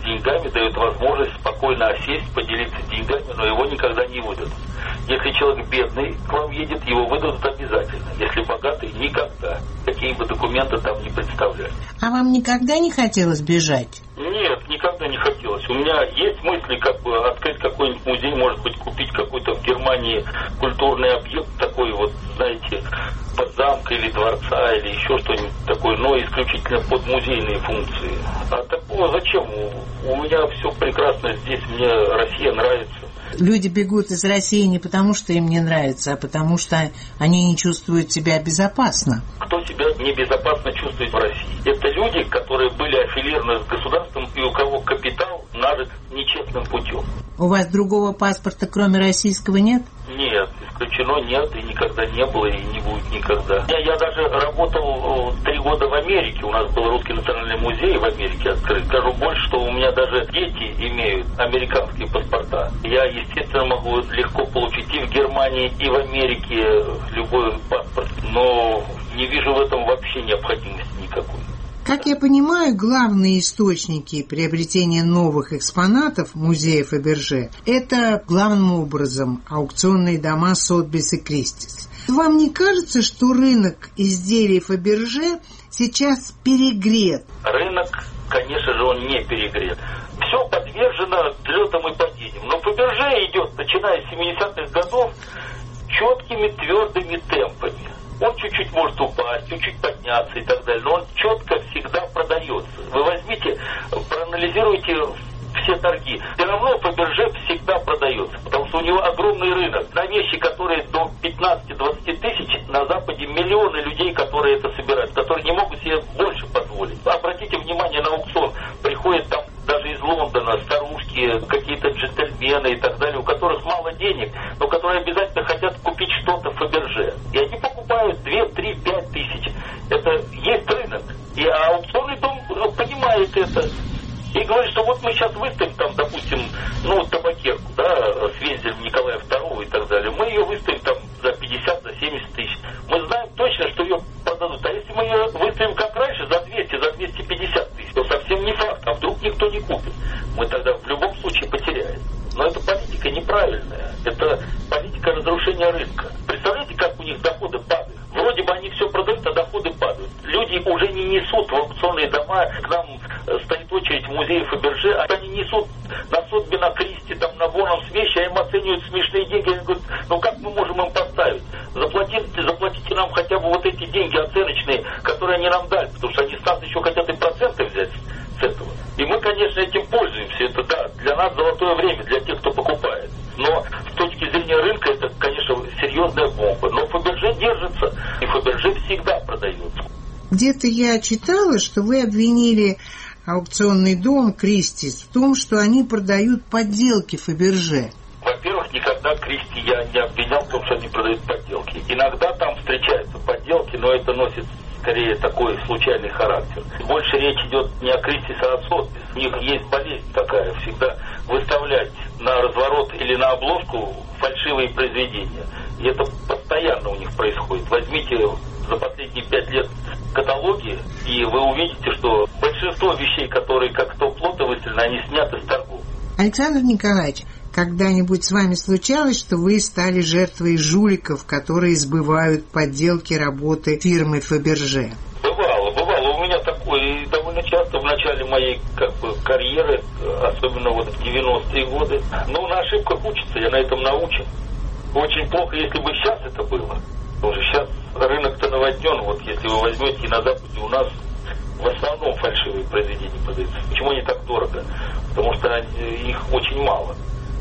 [SPEAKER 5] деньгами, дает возможность спокойно осесть, поделиться деньгами, но его никогда не выдадут. Если человек бедный к вам едет, его выдадут обязательно. Если богатый, никогда. Какие бы документы там не представляли.
[SPEAKER 4] А вам никогда не хотелось бежать?
[SPEAKER 5] Нет, никогда не хотелось. У меня есть мысли, как бы открыть какой-нибудь музей, может быть, купить какой-то в Германии культурный объект такой вот, знаете, под замка или дворца, или еще что-нибудь такое, но исключительно под музейные функции. А такого зачем? У меня все прекрасно здесь, мне Россия нравится.
[SPEAKER 4] Люди бегут из России не потому, что им не нравится, а потому что они не чувствуют себя безопасно.
[SPEAKER 5] Кто себя небезопасно чувствует в России? Это люди, которые были аффилированы с государством и у кого капитал нажит нечестным путем.
[SPEAKER 4] У вас другого паспорта, кроме российского, нет?
[SPEAKER 5] Нет, исключено нет, и никогда не было, и не будет никогда. Я, я даже работал три года в Америке, у нас был Русский национальный музей в Америке открыт. Скажу больше, что у меня даже дети имеют американские паспорта. Я, естественно, могу легко получить и в Германии, и в Америке любой паспорт, но не вижу в этом вообще необходимости никакой.
[SPEAKER 4] Как я понимаю, главные источники приобретения новых экспонатов музея Фаберже – это главным образом аукционные дома Сотбис и Кристис. Вам не кажется, что рынок изделий Фаберже сейчас перегрет?
[SPEAKER 5] Рынок, конечно же, он не перегрет. Все подвержено взлетам и падениям. Но Фаберже идет, начиная с семидесятых годов, четкими твердыми темпами. Он чуть-чуть может упасть, чуть-чуть подняться и так далее, но он четко всегда продается. Вы возьмите, проанализируйте все торги. Все равно Фаберже всегда продается, потому что у него огромный рынок. На вещи, которые до пятнадцати-двадцати тысяч, на Западе миллионы людей, которые это собирают, которые не могут себе больше позволить. Обратите внимание на аукцион. Приходят там даже из Лондона старушки, какие-то джентльмены и так далее, у которых мало денег, но которые обязательно хотят купить что-то Фаберже. И они покупают две, три, пять тысяч. Это есть рынок. И аукционный дом понимает это. И говорит, что вот мы сейчас выставим там, допустим, ну, табакерку, да, с вензелем Николая второго и так далее. Мы ее выставим там за пятьдесят, за семьдесят тысяч. Мы знаем точно, что ее продадут. А если мы ее выставим как раньше, за двести, за двести пятьдесят тысяч, то совсем не факт. А вдруг никто не купит? Мы тогда в любом случае потеряем. Но эта политика неправильная. Это политика разрушения рынка. Представляете, как у них доходы падают? Вроде бы они все продают, а доходы падают. Люди уже не несут в аукционные дома. К нам стоит очередь в музее Фаберже, а они несут на Сотби, на Кристи, там, на Боннамс вещи, а им оценивают смешные деньги. Они говорят, ну как мы можем им поставить? Заплатите, заплатите нам хотя бы вот эти деньги оценочные, которые они нам дали, потому что они с нас еще хотят и проценты взять с этого. И мы, конечно, этим пользуемся. Это, да, для нас золотое время, для тех, кто покупает. Но с точки зрения рынка это, конечно, серьезная бомба. Но Фаберже держится, и Фаберже всегда продается.
[SPEAKER 4] Где-то я читала, что вы обвинили аукционный дом Кристис в том, что они продают подделки Фаберже.
[SPEAKER 5] Во-первых, никогда Кристи я не обвинял в том, что они продают подделки. Иногда там встречаются подделки, но это носит скорее такой случайный характер. Больше речь идет не о Кристис, а о Сотбис. У них есть болезнь такая, всегда выставлять на разворот или на обложку фальшивые произведения. И это постоянно у них происходит. Возьмите за последние пять лет каталоги, и вы увидите, что большинство вещей, которые как топ-лоты выставлены, они сняты с торгов.
[SPEAKER 4] Александр Николаевич, когда-нибудь с вами случалось, что вы стали жертвой жуликов, которые сбывают подделки работы фирмы Фаберже?
[SPEAKER 5] Бывало, бывало. У меня такое довольно часто в начале моей как бы карьеры, особенно вот в девяностые годы. Но на ошибках учатся, я на этом научен. Очень плохо, если бы сейчас это было. Потому что сейчас рынок-то наводнен. Вот если вы возьмете на Западе, у нас в основном фальшивые произведения продаются. Почему они так дорого? Потому что их очень мало.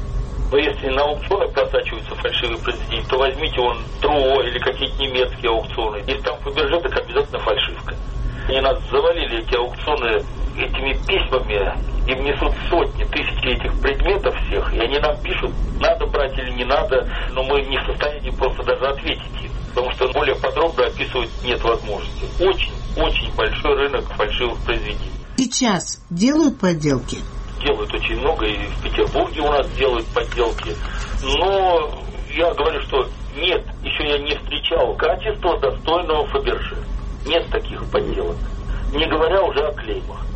[SPEAKER 5] Но если на аукционах просачиваются фальшивые произведения, то возьмите вон Труо или какие-то немецкие аукционы. Если там Фаберже, так обязательно фальшивка. Они нас завалили, эти аукционы, этими письмами. Им несут сотни, тысячи этих предметов всех. И они нам пишут, надо брать или не надо. Но мы не в состоянии просто даже ответить им. Потому что более подробно описывать нет возможности. Очень, очень большой рынок фальшивых произведений.
[SPEAKER 4] Сейчас делают подделки?
[SPEAKER 5] Делают очень много, и в Петербурге у нас делают подделки. Но я говорю, что нет, еще я не встречал качества достойного Фаберже. Нет таких подделок. Не говоря уже о клеймах.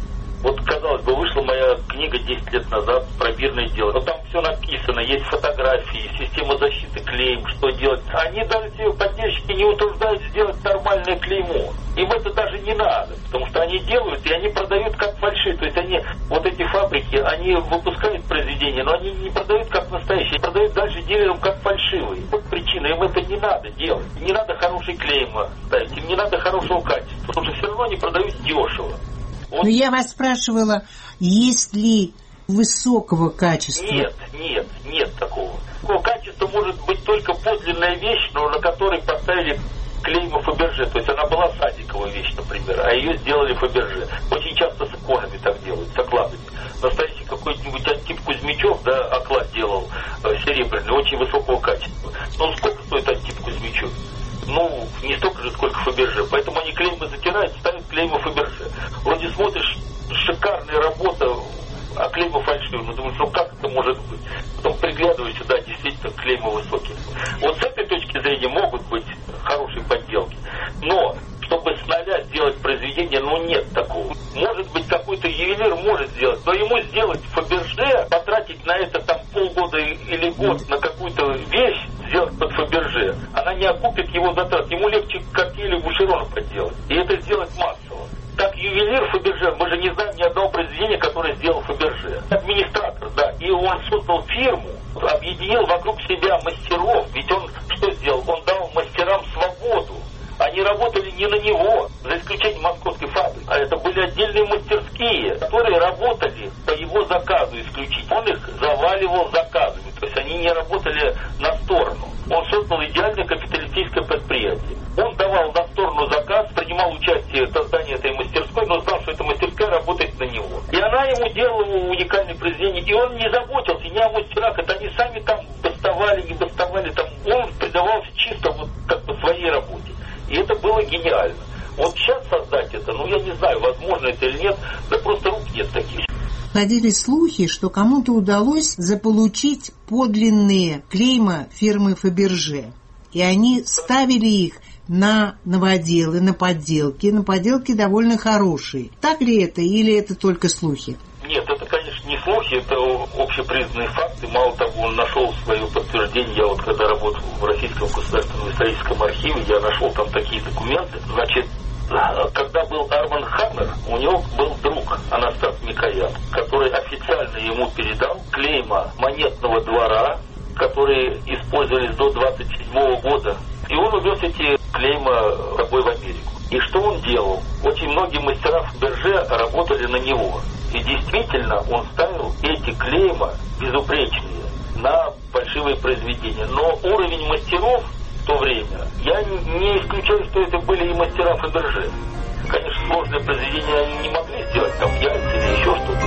[SPEAKER 5] Вот, казалось бы, вышла моя книга десять лет назад про мирное дело. Но там все написано, есть фотографии, система защиты клейм, что делать. Они даже те поддержки не утруждают сделать нормальное клеймо. Им это даже не надо, потому что они делают, и они продают как фальшивые. То есть они, вот эти фабрики, они выпускают произведения, но они не продают как настоящие, продают дальше дилерам как фальшивые. Вот причина, им это не надо делать. Не надо хороший клейм ставить, им не надо хорошего качества, потому что все равно они продают дешево.
[SPEAKER 4] Вот. Но я вас спрашивала, есть ли высокого качества?
[SPEAKER 5] Нет, нет, нет такого. Такого качества может быть только подлинная вещь, но на которой поставили клейма Фаберже. То есть она была садиковая вещь, например, а ее сделали Фаберже. Очень часто с иконами так делают, с окладами. Настоящий какой-нибудь Антип Кузьмичев, да, оклад делал э, серебряный, очень высокого качества. Ну, сколько стоит Антип Кузьмичев? Ну, не столько же, сколько Фаберже. Поэтому они клеймы затирают, ставят клеймы Фаберже. Вроде смотришь, шикарная работа, а клеймы фальшивые. Ну, думаешь, ну как это может быть? Потом приглядываешься, да, действительно, клеймы высокие. Вот с этой точки зрения могут быть хорошие подделки. Но, чтобы с нуля сделать произведение, ну, нет такого. Может быть, какой-то ювелир может сделать, но ему сделать Фаберже, потратить на это там полгода или год на какую-то вещь, сделать под Фаберже, она не окупит его затрат. Ему легче картели Бушерона поделать. И это сделать массово. Так ювелир Фаберже, мы же не знаем ни одного произведения, которое сделал Фаберже. Администратор, да. И он создал фирму, объединил вокруг себя мастеров. Ведь он что сделал? Он дал мастерам свободу. Они работали не на него, за исключением московской фабрики. А это были отдельные мастерские, которые работали по его заказу исключительно. Он их заваливал заказами. То есть они не работали на сторону. Он создал идеальное капиталистическое предприятие. Он давал на сторону заказ, принимал участие в создании этой мастерской, но знал, что эта мастерская работает на него. И она ему делала уникальные произведения. И он не заботился ни о мастерах. Это они сами там бастовали, не бастовали. Там. Он предавался чисто вот как бы своей работе. И это было гениально. Вот сейчас создать это, ну я не знаю, возможно это или нет, да просто рук нет таких.
[SPEAKER 4] Ходили слухи, что кому-то удалось заполучить подлинные клейма фирмы Фаберже. И они ставили их на новоделы, на подделки. На подделки довольно хорошие. Так ли это или это только слухи?
[SPEAKER 5] Нет, это, конечно, не слухи, это общепризнанные факты. Мало того, он нашел свое подтверждение. Я вот когда работал в Российском государственном историческом архиве, я нашел там такие документы. Значит, когда был Арман Хаммер, у него был друг Анастас Микоян, который официально ему передал клейма монетного двора, которые использовались до двадцать седьмого года. И он увез эти клейма с собой в Америку. И что он делал? Очень многие мастера Фаберже работали на него. И действительно, он ставил эти клейма безупречные на фальшивые произведения. Но уровень мастеров в то время, я не исключаю, что это были и мастера Фаберже. Конечно, сложные произведения они не могли сделать, там яйца или еще что-то.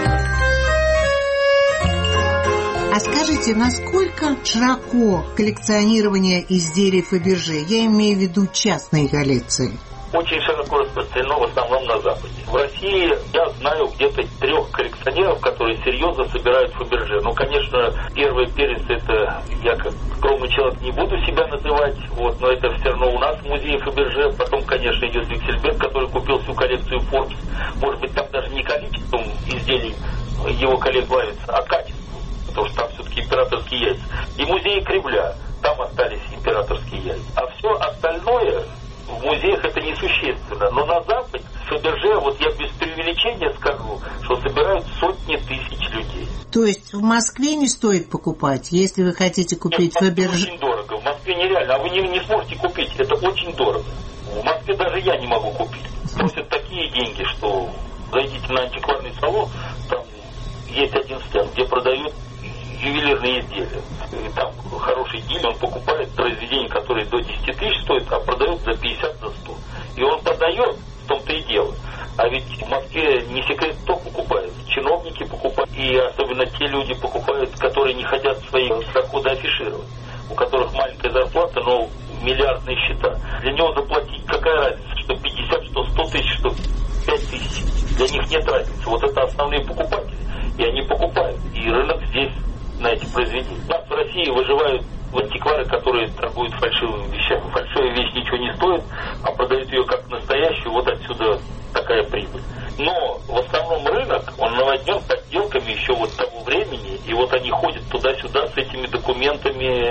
[SPEAKER 4] А скажите, насколько широко коллекционирование изделий Фаберже? Я имею в виду частные коллекции.
[SPEAKER 5] Очень широко распространено в основном на Западе. В России я знаю где-то трех коллекционеров, которые серьезно собирают Фаберже. Ну, конечно, первый перец это я как скромный человек не буду себя называть, вот, но это все равно у нас в музее Фаберже. Потом, конечно, идет Виксельберг, который купил всю коллекцию Forbes. Может быть, там даже не количеством изделий его коллег славится, а качеством. Потому что там все-таки императорские яйца. И музей Кремля, там остались императорские яйца. А все остальное в музеях это несущественно. Но на Западе Фаберже, вот я без преувеличения скажу, что собирают сотни тысяч людей.
[SPEAKER 4] То есть в Москве не стоит покупать, если вы хотите купить
[SPEAKER 5] Нет,
[SPEAKER 4] Фаберже?
[SPEAKER 5] Очень дорого. В Москве нереально. А вы не, не сможете купить. Это очень дорого. В Москве даже я не могу купить. Просят такие деньги, что зайдите на антикварный салон, там есть один стенд, где продают ювелирные изделия. И там хороший дилер, он покупает произведения, которые до десяти тысяч стоят, а продает за пятьдесят, за сто. И он продает, в том-то и дело. А ведь в Москве не секрет, кто покупает. Чиновники покупают, и особенно те люди покупают, которые не хотят свои доходы афишировать, у которых маленькая зарплата, но миллиардные счета. Для него заплатить какая разница, что пятьдесят, что сто тысяч, что пять тысяч. Для них нет разницы. Вот это основные покупатели. И они покупают. И рынок здесь на эти произведения. У нас в России выживают антиквары, которые торгуют фальшивыми вещами. Фальшивая вещь ничего не стоит, а продают ее как настоящую, вот отсюда такая прибыль. Но в основном рынок, он наводнен подделками еще вот того времени, и вот они ходят туда-сюда с этими документами,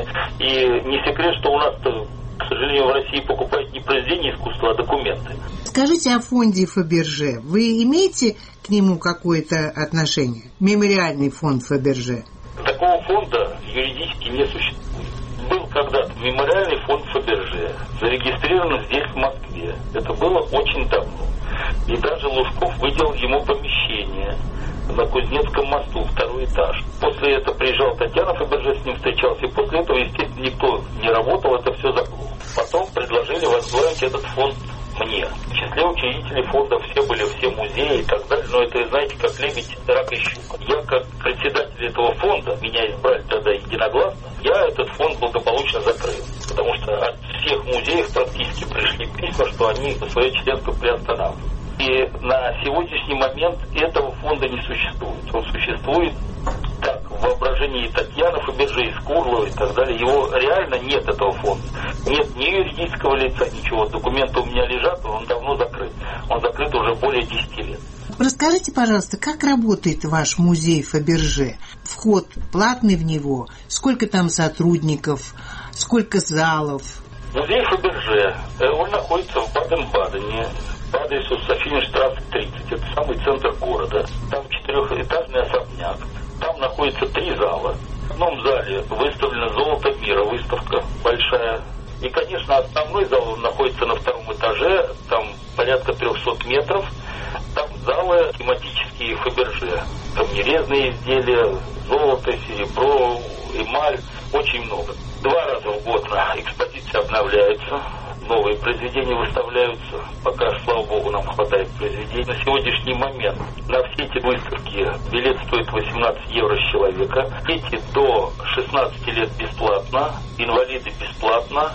[SPEAKER 5] и не секрет, что у нас-то, к сожалению, в России покупают не произведения искусства, а документы.
[SPEAKER 4] Скажите о фонде Фаберже. Вы имеете к нему какое-то отношение? Мемориальный фонд Фаберже.
[SPEAKER 5] Такого фонда юридически не существует. Был когда-то мемориальный фонд Фаберже, зарегистрирован здесь, в Москве. Это было очень давно. И даже Лужков выделил ему помещение на Кузнецком мосту, второй этаж. После этого приезжал Татьяна Фаберже, с ним встречался, и после этого, естественно, никто не работал, это все заглохло. Потом предложили возглавить этот фонд мне. В числе учредителей фонда все были, все музеи и так далее, но это, знаете, как лебедь, рак и щука. Я, как председатель этого фонда, меня избрали тогда единогласно, я этот фонд благополучно закрыл, потому что от всех музеев практически пришли письма, что они свое членство приостанавливают. И на сегодняшний момент этого фонда не существует. Он существует так, в воображении Татьяны Фаберже, из Курлова и так далее. Его реально нет, этого фонда. Нет ни юридического лица, ничего. Документы у меня лежат, он давно закрыт. Он закрыт уже более десяти лет.
[SPEAKER 4] Расскажите, пожалуйста, как работает ваш музей Фаберже? Вход платный в него? Сколько там сотрудников? Сколько залов?
[SPEAKER 5] Музей Фаберже, он находится в Баден-Бадене, по адресу Софийнштрассе тридцать. Это самый центр города. Там четырехэтажный особняк. Там находится три зала. В одном зале выставлено «Золото мира», выставка большая. И, конечно, основной зал находится на втором этаже. Там порядка трехсот метров. Там залы тематические Фаберже. Там нерезные изделия, золото, серебро, эмаль. Очень много. Два раза в год экспозиция обновляется. Новые произведения выставляются. Пока, слава богу, нам хватает произведений. На сегодняшний момент на все эти выставки билет стоит восемнадцать евро с человека. Дети до шестнадцати лет бесплатно, инвалиды бесплатно,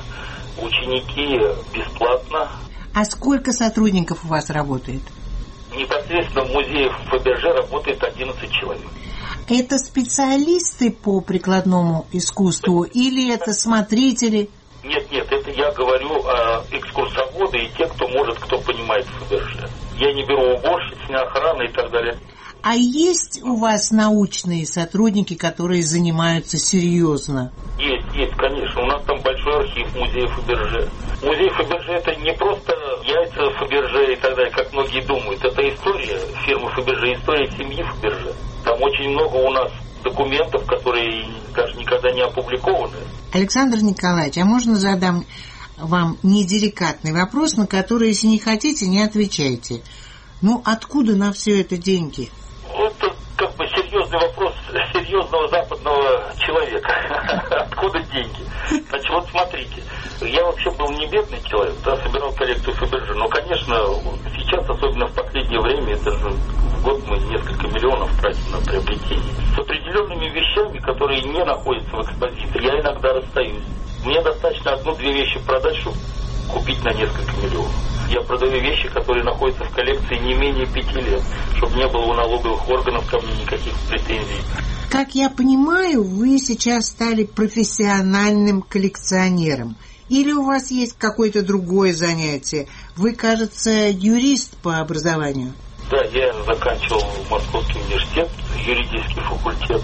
[SPEAKER 5] ученики бесплатно.
[SPEAKER 4] А сколько сотрудников у вас работает?
[SPEAKER 5] Непосредственно в музее Фаберже работает одиннадцать человек.
[SPEAKER 4] Это специалисты по прикладному искусству или это смотрители?
[SPEAKER 5] Нет, нет, это я говорю о экскурсоводы и те, кто может, кто понимает Фаберже. Я не беру уборщиц, не охраны и так далее.
[SPEAKER 4] А есть у вас научные сотрудники, которые занимаются серьезно?
[SPEAKER 5] Есть, есть, конечно. У нас там большой архив музея Фаберже. Музей Фаберже — это не просто яйца Фаберже и так далее, как многие думают. Это история фирмы Фаберже, история семьи Фаберже. Там очень много у нас документов, которые даже никогда не опубликованы.
[SPEAKER 4] Александр Николаевич, а можно задам вам неделикатный вопрос, на который, если не хотите, не отвечайте. Ну, откуда на все это деньги?
[SPEAKER 5] Это как бы серьезный вопрос серьезного западного человека. Откуда деньги? Значит, вот смотрите, я вообще был не бедный человек, да, собирал коллекцию Фаберже, но, конечно, сейчас, особенно в последнее время, это же в год мы несколько миллионов тратим на приобретение. С определенными вещами, которые не находятся в экспозиции, я иногда расстаюсь. Мне достаточно одну-две вещи продать, чтобы купить на несколько миллионов. Я продаю вещи, которые находятся в коллекции не менее пяти лет, чтобы не было у налоговых органов ко мне никаких претензий.
[SPEAKER 4] Как я понимаю, вы сейчас стали профессиональным коллекционером. Или у вас есть какое-то другое занятие? Вы, кажется, юрист по образованию.
[SPEAKER 5] Да, я заканчивал Московский университет, юридический факультет.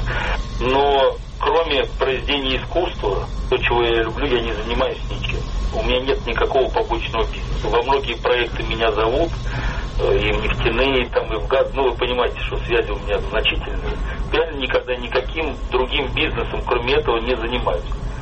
[SPEAKER 5] Но кроме произведений искусства, то, чего я люблю, я не занимаюсь ничем. У меня нет никакого побочного бизнеса. Во многие проекты меня зовут, и в нефтяные, там, и в газ. Ну, вы понимаете, что связи у меня значительные. Я никогда никаким другим бизнесом, кроме этого, не занимаюсь.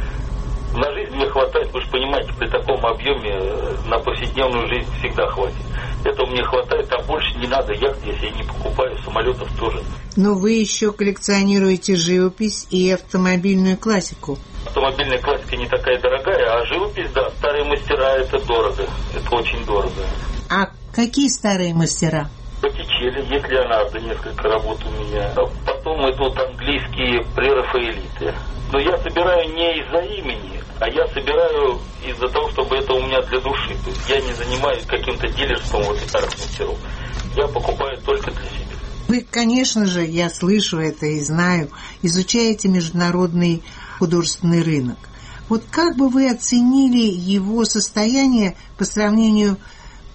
[SPEAKER 5] На жизнь мне хватает, вы же понимаете, при таком объеме на повседневную жизнь всегда хватит. Этого мне хватает, а больше не надо яхт, если я не покупаю, самолетов тоже.
[SPEAKER 4] Но вы еще коллекционируете живопись и автомобильную классику.
[SPEAKER 5] Автомобильная классика не такая дорогая, а живопись, да, старые мастера, это дорого, это очень дорого.
[SPEAKER 4] А какие старые мастера?
[SPEAKER 5] Боттичелли, есть Леонардо, несколько работ у меня. Потом идут английские прерафаэлиты. Но я собираю не из-за имени, а я собираю из-за того, чтобы это у меня для души. То есть я не занимаюсь каким-то дилерством вот старых мастеров. Я покупаю только для себя.
[SPEAKER 4] Вы, конечно же, я слышу это и знаю, изучаете международный художественный рынок. Вот как бы вы оценили его состояние по сравнению,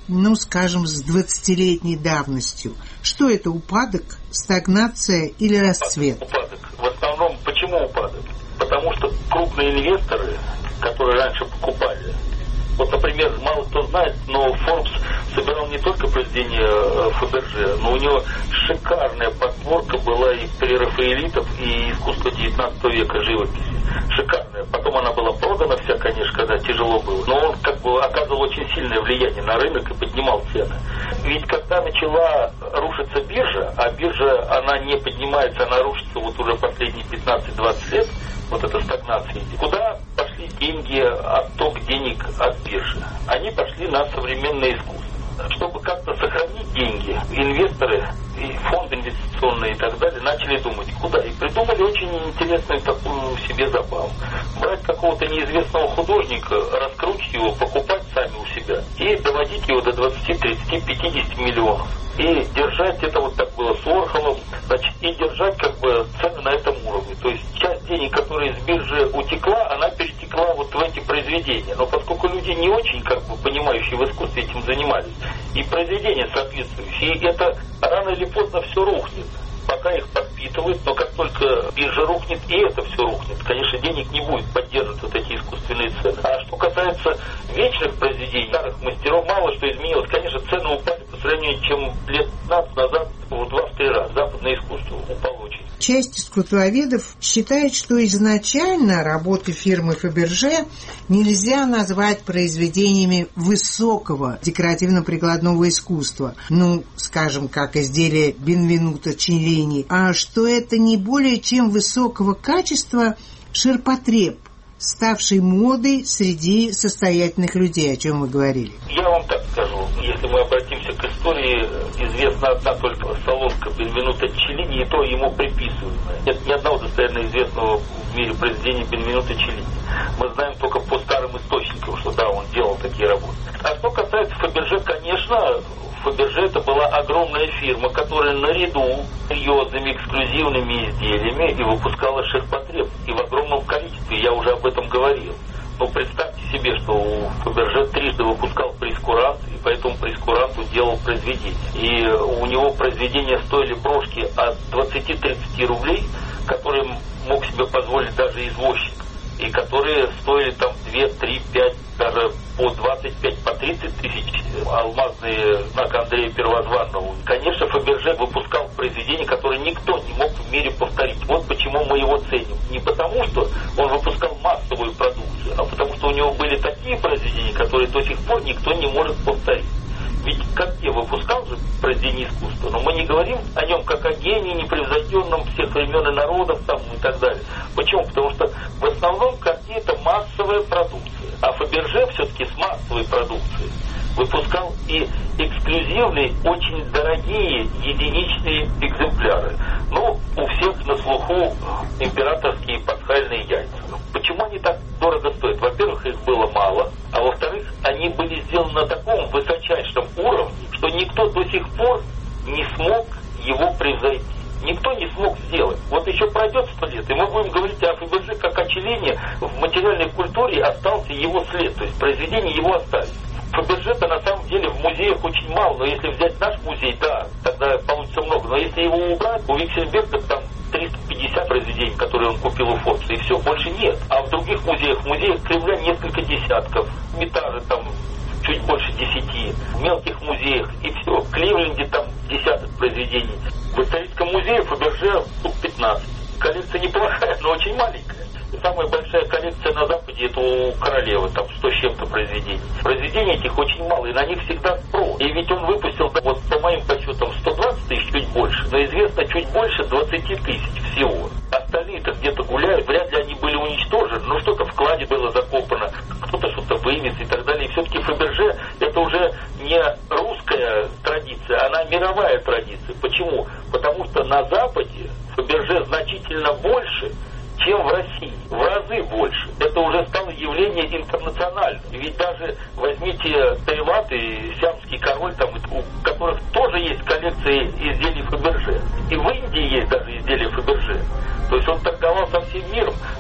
[SPEAKER 4] ну, скажем, с двадцатилетней давностью? Что это, упадок, стагнация или расцвет?
[SPEAKER 5] Упадок. В основном, почему упадок? Потому что крупные инвесторы, которые раньше покупали, вот, например, мало кто знает, но Forbes собирал не только произведения Фаберже, но у него шикарная подборка была и прерафаэлитов, и искусства девятнадцатого века живописи. Шикарная. Потом она была продана вся, конечно, когда тяжело было. Но он как бы оказывал очень сильное влияние на рынок и поднимал цены. Ведь когда начала рушиться биржа, а биржа, она не поднимается, она рушится вот уже последние пятнадцать-двадцать лет, вот эта стагнация. Куда пошли деньги, отток денег от биржи? Они пошли на современное искусство. Чтобы как-то сохранить деньги, инвесторы и фонды инвестиционные и так далее начали думать, куда. И придумали очень интересную такую себе забаву. Брать какого-то неизвестного художника, раскручивать его, покупать сами у себя и доводить его до двадцати, тридцати, пятидесяти миллионов. И держать, это вот так было с Уорхолом, значит, и держать как бы цены на этом уровне. То есть часть денег, которая из биржи утекла, она перетекла вот в эти произведения. Но поскольку люди не очень, как бы, понимающие в искусстве, этим занимались, и произведения соответствующие, и это рано или поздно все рухнет. Пока их подпитывают, но как только биржа рухнет, и это все рухнет. Конечно, денег не будет поддерживать вот эти искусственные цены. А что касается вечных произведений, старых мастеров, мало что изменилось. Конечно, цены упали по сравнению, чем лет пятнадцать назад, в два-три раза. Западное искусство упало очень.
[SPEAKER 4] Часть искусствоведов считает, что изначально работы фирмы Фаберже нельзя назвать произведениями высокого декоративно-прикладного искусства, ну, скажем, как изделие Бенвенуто Челлини, а что это не более чем высокого качества ширпотреб, ставший модой среди состоятельных людей, о чем вы говорили.
[SPEAKER 5] Я вам так скажу, если мы обратимся к истории, известна одна только салонка Бенвенуто Челлини, и то ему приписываемая. Нет ни одного достоверно известного в мире произведения Бенвенуто Челлини. Мы знаем только по старым источникам, что да, он делал такие работы. А что касается Фаберже, конечно, Фаберже это была огромная фирма, которая наряду с серьезными эксклюзивными изделиями и выпускала ширпотреб. И в огромном количестве, я уже об этом говорил. Но представьте себе, что у Фаберже трижды выпускал прейскурант, и по этому прейскуранту делал произведения. И у него произведения стоили брошки от двадцати-тридцати рублей, которые мог себе позволить даже извозчик. И которые стоили там два, три, пять, даже по двадцать пять, по тридцать тысяч, алмазные знак Андрея Первозванного. Конечно, Фаберже выпускал произведения, которые никто не мог в мире повторить. Вот почему мы его ценим. Не потому, что он выпускал массовую продукцию, а потому, что у него были такие произведения, которые до сих пор никто не может повторить. Ведь Кортье выпускал же произведение искусства, но мы не говорим о нем как о гении, непревзойденном всех времен и народов там, и так далее. Почему? Потому что в основном Кортье это массовая продукция, а Фаберже все-таки с массовой продукцией выпускал и эксклюзивные, очень дорогие единичные экземпляры. Ну, у всех на слуху императорские пасхальные яйца. Почему они так дорого стоят? Во-первых, их было мало, а во-вторых, они были сделаны на таком высочайшем уровне, что никто до сих пор не смог его превзойти. Никто не смог сделать. Вот еще пройдет сто лет, и мы будем говорить о Фаберже как о Челлини, в материальной культуре остался его след, то есть произведения его остались. Фаберже-то на самом деле в музеях очень мало, но если взять наш музей, да, тогда получится много. Но если его убрать, у Виксельберга там триста пятьдесят произведений, которые он купил у Форбса, и все, больше нет. А в других музеях, в музеях Кремля несколько десятков, в Эрмитаже там чуть больше десяти, в мелких музеях, и все. В Кливленде там десяток произведений. В историческом музее Фаберже тут пятнадцать. Коллекция неплохая, но очень маленькая. Самая большая коллекция на Западе это у королевы, там сто с чем-то произведений. Произведений этих очень мало, и на них всегда спрос. И ведь он выпустил, вот по моим подсчетам, сто двадцать тысяч, чуть больше, но известно чуть больше двадцати тысяч всего. Остальные-то где-то гуляют, вряд ли они были уничтожены, но что-то в кладе было закопано, кто-то что-то вывез и так далее. И все-таки Фаберже это уже не русская традиция, она мировая традиция. Почему? Потому что на Западе Фаберже значительно больше, чем в России. В разы больше. Это уже стало явление интернациональное. Ведь даже возьмите Таиланд и Сиамский король, там, у которых тоже есть коллекции изделий Фаберже. И в Индии есть даже изделия Фаберже. То есть он торговал со всем миром. А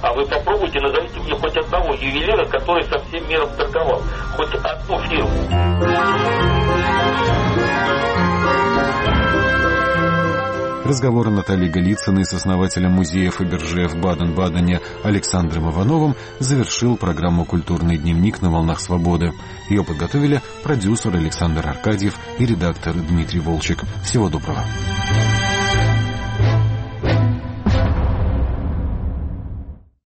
[SPEAKER 5] А вы попробуйте, назовите мне хоть одного ювелира, который со всем миром торговал. Хоть одну фирму.
[SPEAKER 1] Разговор Натальи Голицыной с основателем музея Фаберже в Баден-Бадене Александром Ивановым завершил программу «Культурный дневник» на волнах свободы. Ее подготовили продюсер Александр Аркадьев и редактор Дмитрий Волчек. Всего доброго.